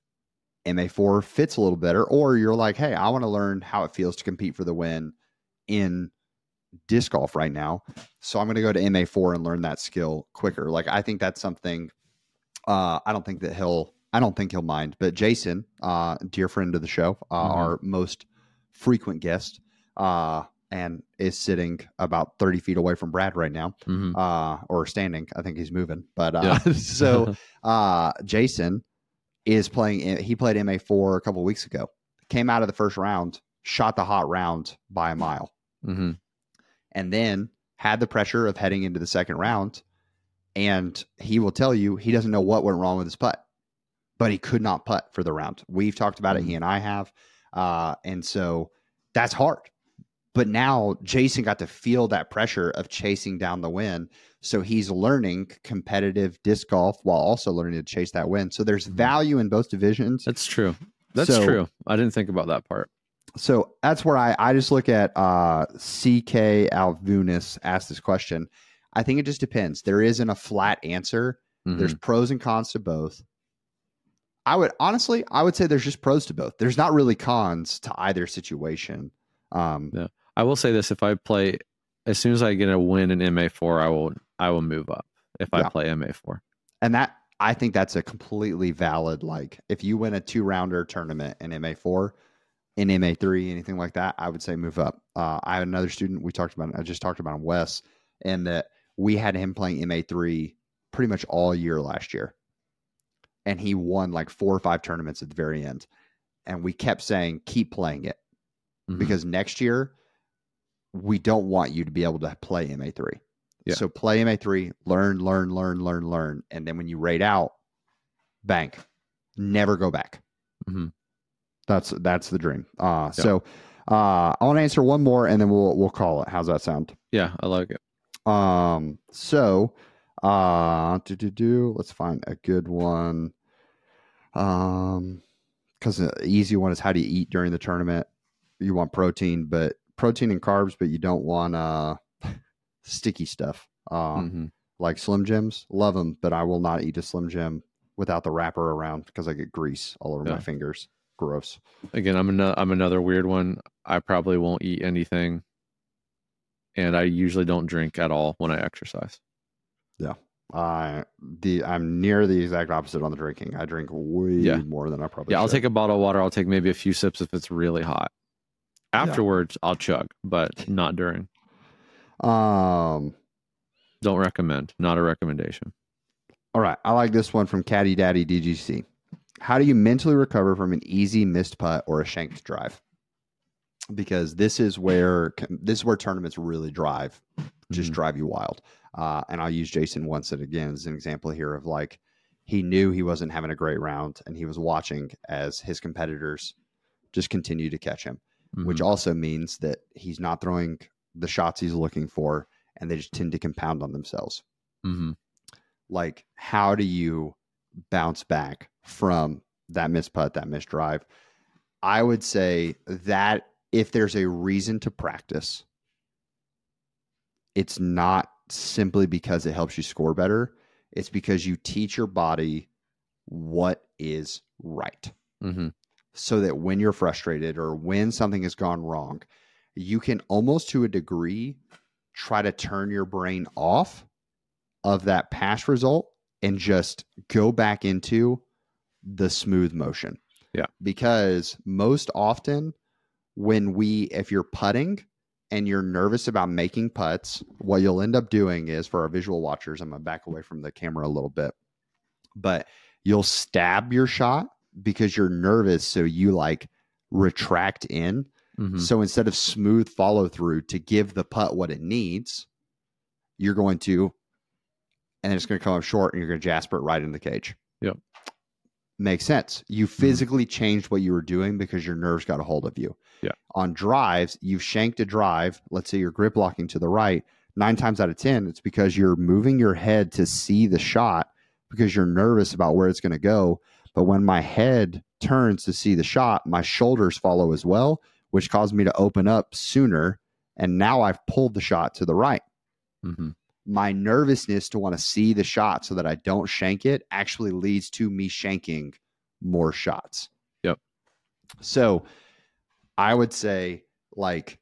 M A four fits a little better, or you're like, hey, I want to learn how it feels to compete for the win in disc golf right now. So I'm going to go to M A four and learn that skill quicker. Like, I think that's something, uh, I don't think that he'll, I don't think he'll mind, but Jason, uh, dear friend of the show, uh, mm-hmm. our most frequent guest, uh, and is sitting about thirty feet away from Brad right now, mm-hmm. uh, or standing. I think he's moving, but, uh, yeah. so, uh, Jason is playing. He played M A four a couple of weeks ago, came out of the first round, shot the hot round by a mile, mm-hmm. and then had the pressure of heading into the second round. And he will tell you, he doesn't know what went wrong with his putt, but he could not putt for the round. We've talked about mm-hmm. it. He and I have. Uh, and so that's hard. But now Jason got to feel that pressure of chasing down the win. So he's learning competitive disc golf while also learning to chase that win. So there's value in both divisions. That's true. That's so, true. I didn't think about that part. So that's where I, I just look at uh, C K Alvunis asked this question. I think it just depends. There isn't a flat answer. Mm-hmm. There's pros and cons to both. I would honestly, I would say there's just pros to both. There's not really cons to either situation. Um, yeah. I will say this: if I play, as soon as I get a win in M A four, I will I will move up. If yeah. I play M A four, and that I think that's a completely valid. Like, if you win a two rounder tournament in M A four, in M A three, anything like that, I would say move up. Uh, I had another student we talked about. I just talked about him, Wes, and that we had him playing M A three pretty much all year last year, and he won like four or five tournaments at the very end. And we kept saying, keep playing it, mm-hmm. because next year, we don't want you to be able to play M A three. Yeah. So play M A three, learn, learn, learn, learn, learn. And then when you rate out, bank, never go back. Mm-hmm. That's, that's the dream. Uh, yeah. So uh, I want to answer one more and then we'll, we'll call it. How's that sound? Yeah, I like it. Um, so uh, do, do, do, let's find a good one. Um, cause the easy one is, how do you eat during the tournament? You want protein, but protein and carbs, but you don't want uh sticky stuff uh mm-hmm. like Slim Jims. Love them, but I will not eat a Slim Jim without the wrapper around because I get grease all over yeah. my fingers. Gross. Again, I'm another I'm another weird one. I probably won't eat anything, and I usually don't drink at all when I exercise. Yeah, I uh, the I'm near the exact opposite on the drinking. I drink way yeah. more than I probably. Yeah, should. I'll take a bottle of water. I'll take maybe a few sips if it's really hot. Afterwards, yeah. I'll chug, but not during. Um, Don't recommend. Not a recommendation. All right. I like this one from Caddy Daddy D G C. How do you mentally recover from an easy missed putt or a shanked drive? Because this is where this is where tournaments really drive, just mm-hmm. drive you wild. Uh, and I'll use Jason once and again as an example here of, like, he knew he wasn't having a great round and he was watching as his competitors just continue to catch him. mm-hmm. which also means that he's not throwing the shots he's looking for, and they just tend to compound on themselves. Mm-hmm. Like, how do you bounce back from that missed putt, that missed drive? I would say that if there's a reason to practice, it's not simply because it helps you score better. It's because you teach your body what is right. Mm-hmm. So that when you're frustrated or when something has gone wrong, you can almost to a degree try to turn your brain off of that past result and just go back into the smooth motion. Yeah. Because most often when we, if you're putting and you're nervous about making putts, what you'll end up doing is, for our visual watchers, I'm going to back away from the camera a little bit, but you'll stab your shot because you're nervous. So you like retract in. Mm-hmm. So instead of smooth follow through to give the putt what it needs, you're going to, and it's going to come up short and you're going to jasper it right in the cage. Yep. Makes sense. You physically mm-hmm. changed what you were doing because your nerves got a hold of you. Yeah. On drives, you've shanked a drive. Let's say you're grip locking to the right. Nine times out of ten, it's because you're moving your head to see the shot because you're nervous about where it's going to go. But when my head turns to see the shot, my shoulders follow as well, which caused me to open up sooner. And now I've pulled the shot to the right. Mm-hmm. My nervousness to want to see the shot so that I don't shank it actually leads to me shanking more shots. Yep. So I would say, like,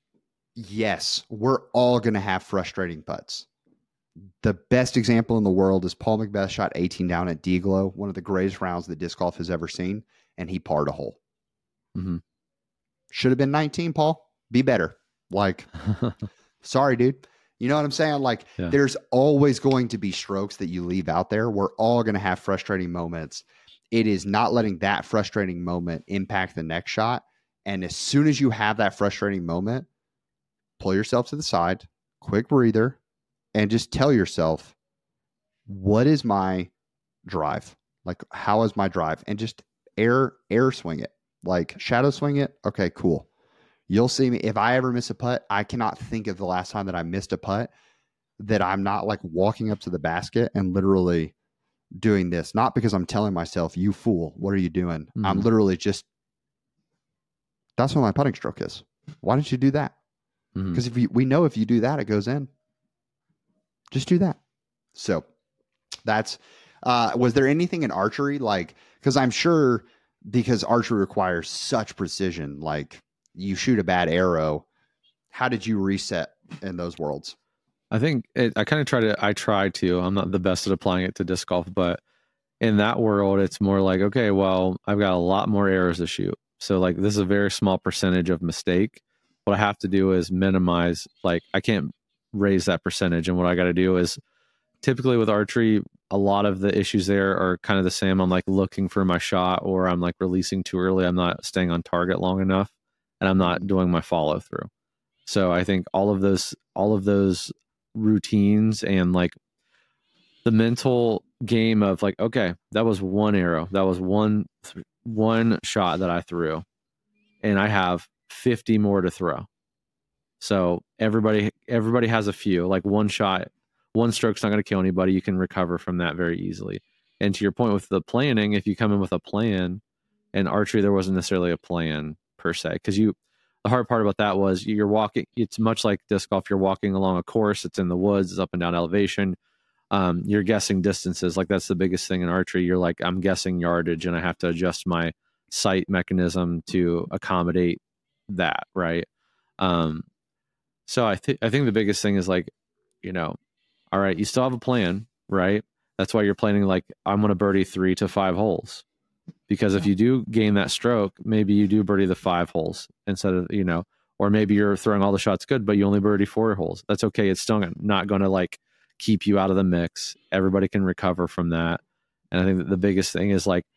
yes, we're all going to have frustrating putts. The best example in the world is Paul McBeth shot eighteen down at D-Glow, one of the greatest rounds that disc golf has ever seen, and he parred a hole. Mm-hmm. Should have been nineteen, Paul. Be better. Like, sorry, dude. You know what I'm saying? Like, yeah. There's always going to be strokes that you leave out there. We're all going to have frustrating moments. It is not letting that frustrating moment impact the next shot. And as soon as you have that frustrating moment, pull yourself to the side, quick breather, and just tell yourself, what is my drive? Like, how is my drive? And just air, air swing it. Like, shadow swing it. Okay, cool. You'll see me. If I ever miss a putt, I cannot think of the last time that I missed a putt that I'm not like walking up to the basket and literally doing this. Not because I'm telling myself, you fool, what are you doing? Mm-hmm. I'm literally just, that's what my putting stroke is. Why don't you do that? Because mm-hmm. if you, we know if you do that, it goes in. Just do that. So that's, uh, was there anything in archery? Like, because I'm sure because archery requires such precision, like, you shoot a bad arrow. How did you reset in those worlds? I think it, I kind of try to, I try to, I'm not the best at applying it to disc golf, but in that world, it's more like, okay, well, I've got a lot more arrows to shoot. So like, this is a very small percentage of mistake. What I have to do is minimize, like, I can't raise that percentage. And what I got to do is typically with archery, a lot of the issues there are kind of the same. I'm like looking for my shot, or I'm like releasing too early. I'm not staying on target long enough. And I'm not doing my follow through. So I think all of those, all of those routines and like the mental game of like, okay, that was one arrow. That was one, th- one shot that I threw, and I have fifty more to throw. So everybody, everybody has a few, like one shot, one stroke's not going to kill anybody. You can recover from that very easily. And to your point with the planning, if you come in with a plan, and archery, there wasn't necessarily a plan per se, because you, the hard part about that was you're walking, it's much like disc golf, you're walking along a course, it's in the woods, it's up and down elevation, um, you're guessing distances. Like, that's the biggest thing in archery. You're like, I'm guessing yardage, and I have to adjust my sight mechanism to accommodate that, right? Um, so I think I think the biggest thing is like, you know, all right, you still have a plan, right? That's why you're planning like, I'm going to birdie three to five holes. Because if you do gain that stroke, maybe you do birdie the five holes instead of, you know, or maybe you're throwing all the shots good, but you only birdie four holes. That's okay. It's still not going to like keep you out of the mix. Everybody can recover from that. And I think that the biggest thing is like,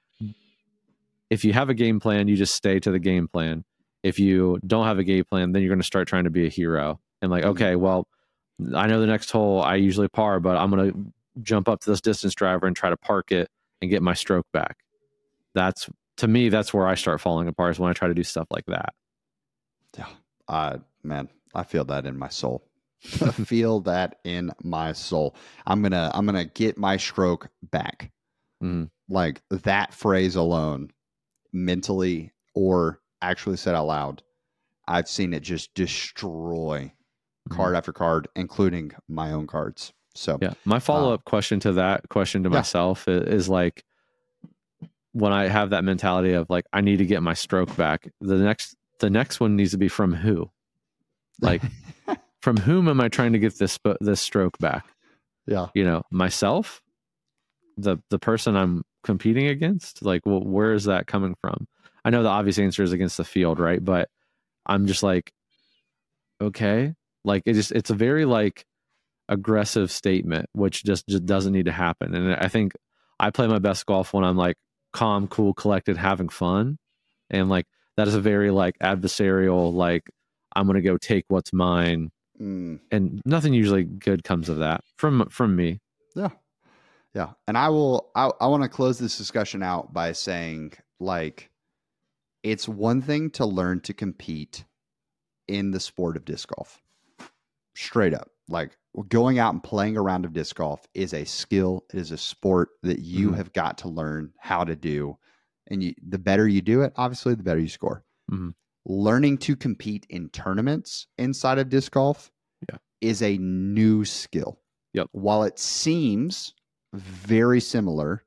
if you have a game plan, you just stay to the game plan. If you don't have a game plan, then you're going to start trying to be a hero. And like, okay, well, I know the next hole I usually par, but I'm going to jump up to this distance driver and try to park it and get my stroke back. That's, to me, that's where I start falling apart, is when I try to do stuff like that. Yeah. Uh, man, I feel that in my soul. I feel that in my soul. I'm going to, I'm going to get my stroke back. Mm. Like that phrase alone, mentally or actually said out loud, I've seen it just destroy Mm. card after card, including my own cards. So yeah, my follow-up uh, question to that question to yeah. myself is, is like, when I have that mentality of like, I need to get my stroke back, the next, the next one needs to be from who? Like, from whom am I trying to get this, this stroke back? Yeah. You know, myself, the, the person I'm competing against, like, well, where is that coming from? I know the obvious answer is against the field, right? But I'm just like, okay, like it just, it's a very like aggressive statement, which just, just doesn't need to happen. And I think I play my best golf when I'm like calm, cool, collected, having fun. And like, that is a very like adversarial, like, I'm going to go take what's mine. Mm. And nothing usually good comes of that from, from me. Yeah. Yeah. And I will, I, I want to close this discussion out by saying like, it's one thing to learn to compete in the sport of disc golf. Straight up. Like going out and playing a round of disc golf is a skill. It is a sport that you mm-hmm. have got to learn how to do. And you, the better you do it, obviously, the better you score. Mm-hmm. Learning to compete in tournaments inside of disc golf yeah. is a new skill. Yep. While it seems very similar,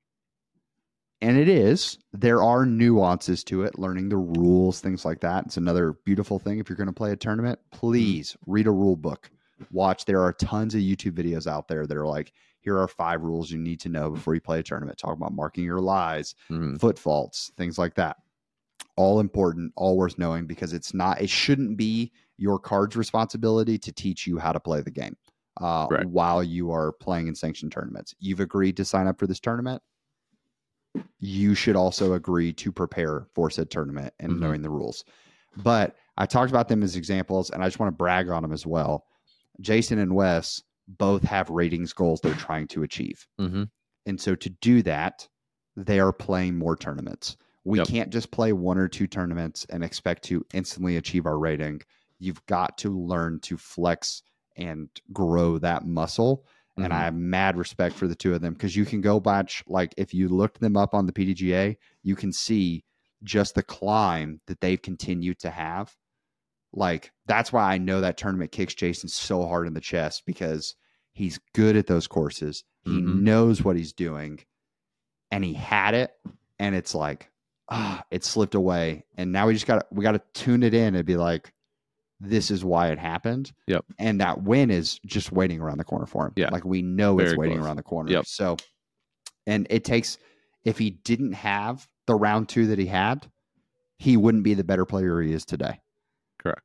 and it is, there are nuances to it, learning the rules, things like that. It's another beautiful thing. If you're going to play a tournament, please mm-hmm. read a rule book. Watch. There are tons of YouTube videos out there that are like, here are five rules you need to know before you play a tournament. Talk about marking your lies, mm-hmm. foot faults, things like that. All important, all worth knowing, because it's not, it shouldn't be your card's responsibility to teach you how to play the game uh, right. while you are playing in sanctioned tournaments. You've agreed to sign up for this tournament. You should also agree to prepare for said tournament and mm-hmm. knowing the rules. But I talked about them as examples, and I just want to brag on them as well. Jason and Wes both have ratings goals they're trying to achieve. Mm-hmm. And so to do that, they are playing more tournaments. We yep. can't just play one or two tournaments and expect to instantly achieve our rating. You've got to learn to flex and grow that muscle. Mm-hmm. And I have mad respect for the two of them, because you can go back, like if you looked them up on the P D G A, you can see just the climb that they've continued to have. Like, that's why I know that tournament kicks Jason so hard in the chest, because he's good at those courses. He mm-hmm. knows what he's doing, and he had it. And it's like, ah, it slipped away. And now we just got to, we got to tune it in and be like, this is why it happened. Yep. And that win is just waiting around the corner for him. Yeah. Like we know Very it's waiting close. around the corner. Yep. So, and it takes, if he didn't have the round two that he had, he wouldn't be the better player he is today. Correct.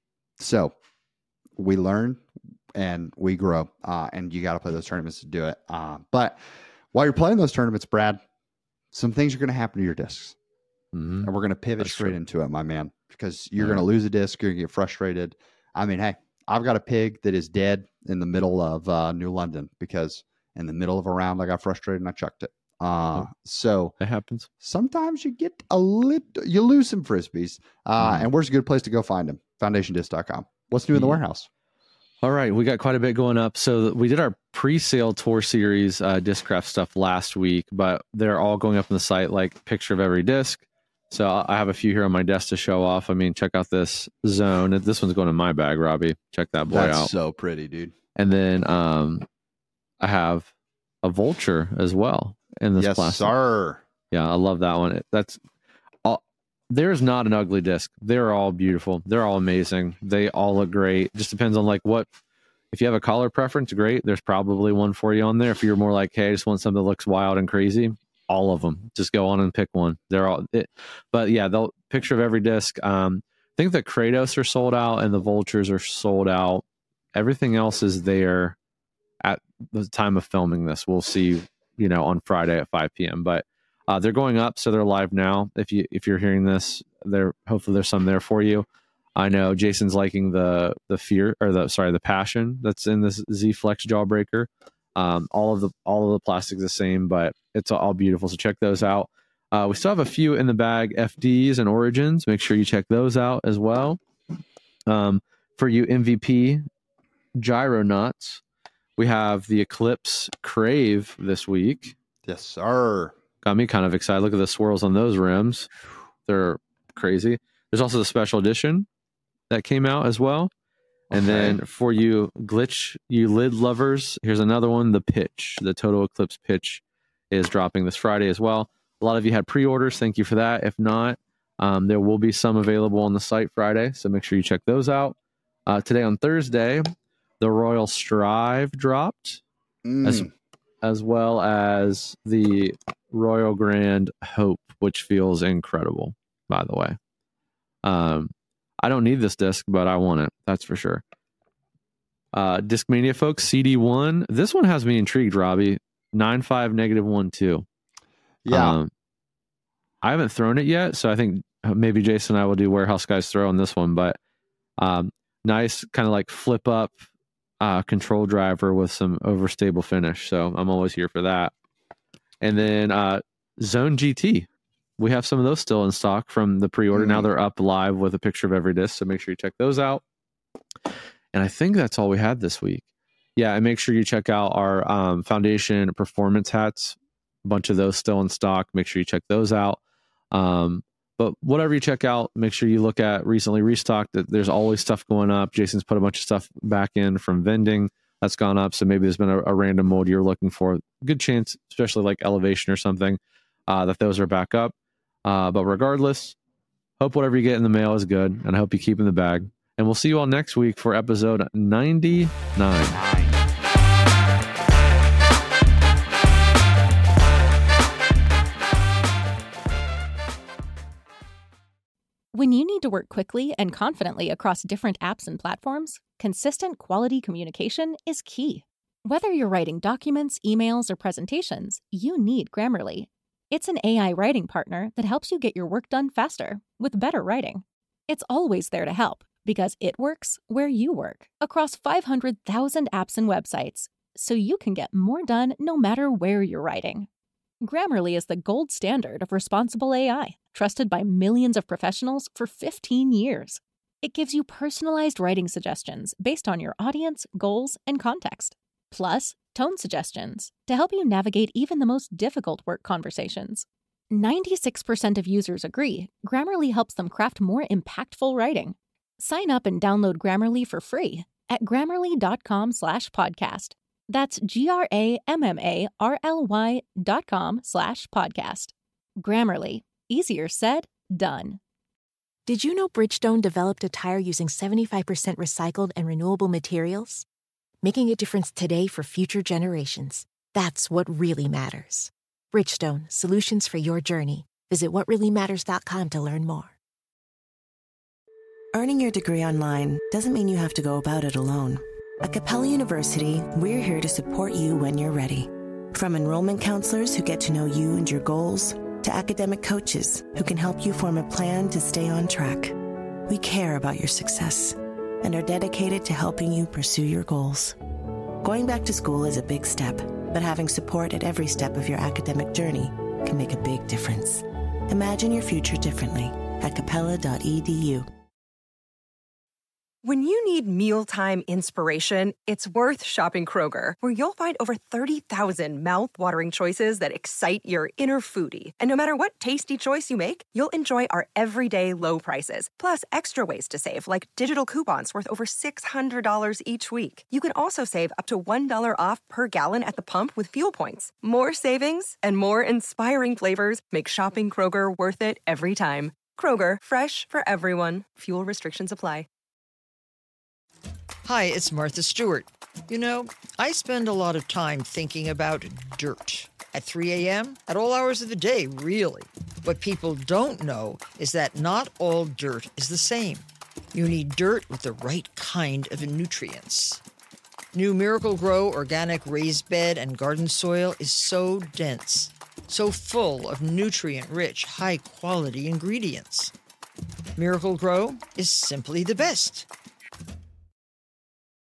So we learn and we grow, uh, and you got to play those tournaments to do it. Uh, but while you're playing those tournaments, Brad, some things are going to happen to your discs. Mm-hmm. And we're going to pivot That's straight true. into it, my man, because you're yeah. going to lose a disc. You're going to get frustrated. I mean, hey, I've got a pig that is dead in the middle of uh, New London because in the middle of a round, I got frustrated and I chucked it. Uh, oh, so it happens. Sometimes you get a little, you lose some Frisbees. Uh, mm. And where's a good place to go find them? foundation disc dot com. What's new in the yeah. warehouse? All right. We got quite a bit going up. So we did our pre-sale tour series uh, Discraft stuff last week, but they're all going up on the site, like picture of every disc. So I have a few here on my desk to show off. I mean, check out this zone. This one's going in my bag, Robbie. Check that boy That's out. So pretty, dude. And then um, I have a Vulture as well in this yes, plastic. Sir. Yeah, I love that one. It, that's all. There's not an ugly disc. They're all beautiful. They're all amazing. They all look great. Just depends on like what. If you have a color preference, great. There's probably one for you on there. If you're more like, hey, I just want something that looks wild and crazy, all of them. Just go on and pick one. They're all. It, but yeah, the picture of every disc. Um, I think the Kratos are sold out and the Vultures are sold out. Everything else is there at the time of filming this. We'll see, you know, on Friday at five p.m. But uh, they're going up, so they're live now. If you if you're hearing this, there hopefully there's some there for you. I know Jason's liking the the fear or the sorry the passion that's in this Z Flex Jawbreaker. Um, all of the all of the plastic's the same, but it's all beautiful. So check those out. Uh, we still have a few in the bag, F Ds and Origins. Make sure you check those out as well. Um, for you M V P Gyronauts, we have the Eclipse Crave this week. Yes, sir. Got me kind of excited. Look at the swirls on those rims. They're crazy. There's also the special edition that came out as well. And Okay. then for you glitch, you lid lovers, here's another one, the Pitch. The Total Eclipse Pitch is dropping this Friday as well. A lot of you had pre-orders. Thank you for that. If not, um, there will be some available on the site Friday, so make sure you check those out. Uh, today on Thursday, the Royal Strive dropped, Mm. as as well as the Royal Grand Hope, which feels incredible, by the way. Um, I don't need this disc, but I want it. That's for sure. Uh, Discmania folks, C D one. This one has me intrigued, Robbie. nine five negative one two. Yeah. Um, I haven't thrown it yet, so I think maybe Jason and I will do Warehouse Guys throw on this one. But um, nice kind of like flip up uh, control driver with some overstable finish. So I'm always here for that. And then uh, Zone G T. We have some of those still in stock from the pre-order. Mm. Now they're up live with a picture of every disc, so make sure you check those out. And I think that's all we had this week. Yeah, and make sure you check out our um, Foundation Performance hats. A bunch of those still in stock. Make sure you check those out. Um, but whatever you check out, make sure you look at recently restocked. There's always stuff going up. Jason's put a bunch of stuff back in from vending that's gone up. So maybe there's been a, a random mold you're looking for. Good chance, especially like Elevation or something, uh, that those are back up. Uh, but regardless, hope whatever you get in the mail is good, and I hope you keep in the bag. And we'll see you all next week for episode ninety-nine. When you need to work quickly and confidently across different apps and platforms, consistent quality communication is key. Whether you're writing documents, emails, or presentations, you need Grammarly. It's an A I writing partner that helps you get your work done faster with better writing. It's always there to help because it works where you work across five hundred thousand apps and websites, so you can get more done no matter where you're writing. Grammarly is the gold standard of responsible A I, trusted by millions of professionals for fifteen years. It gives you personalized writing suggestions based on your audience, goals, and context. Plus, tone suggestions to help you navigate even the most difficult work conversations. ninety-six percent of users agree Grammarly helps them craft more impactful writing. Sign up and download Grammarly for free at grammarly.com slash podcast. That's G-R-A-M-M-A-R-L-Y dot com slash podcast. Grammarly. Easier said, done. Did you know Bridgestone developed a tire using seventy-five percent recycled and renewable materials? Making a difference today for future generations. That's what really matters. Bridgestone, solutions for your journey. Visit what really matters dot com to learn more. Earning your degree online doesn't mean you have to go about it alone. At Capella University, we're here to support you when you're ready. From enrollment counselors who get to know you and your goals, to academic coaches who can help you form a plan to stay on track. We care about your success and are dedicated to helping you pursue your goals. Going back to school is a big step, but having support at every step of your academic journey can make a big difference. Imagine your future differently at capella dot e d u. When you need mealtime inspiration, it's worth shopping Kroger, where you'll find over thirty thousand mouth-watering choices that excite your inner foodie. And no matter what tasty choice you make, you'll enjoy our everyday low prices, plus extra ways to save, like digital coupons worth over six hundred dollars each week. You can also save up to one dollar off per gallon at the pump with fuel points. More savings and more inspiring flavors make shopping Kroger worth it every time. Kroger, fresh for everyone. Fuel restrictions apply. Hi, it's Martha Stewart. You know, I spend a lot of time thinking about dirt. At three a.m., at all hours of the day, really. What people don't know is that not all dirt is the same. You need dirt with the right kind of nutrients. New Miracle-Gro organic raised bed and garden soil is so dense, so full of nutrient-rich, high-quality ingredients. Miracle-Gro is simply the best.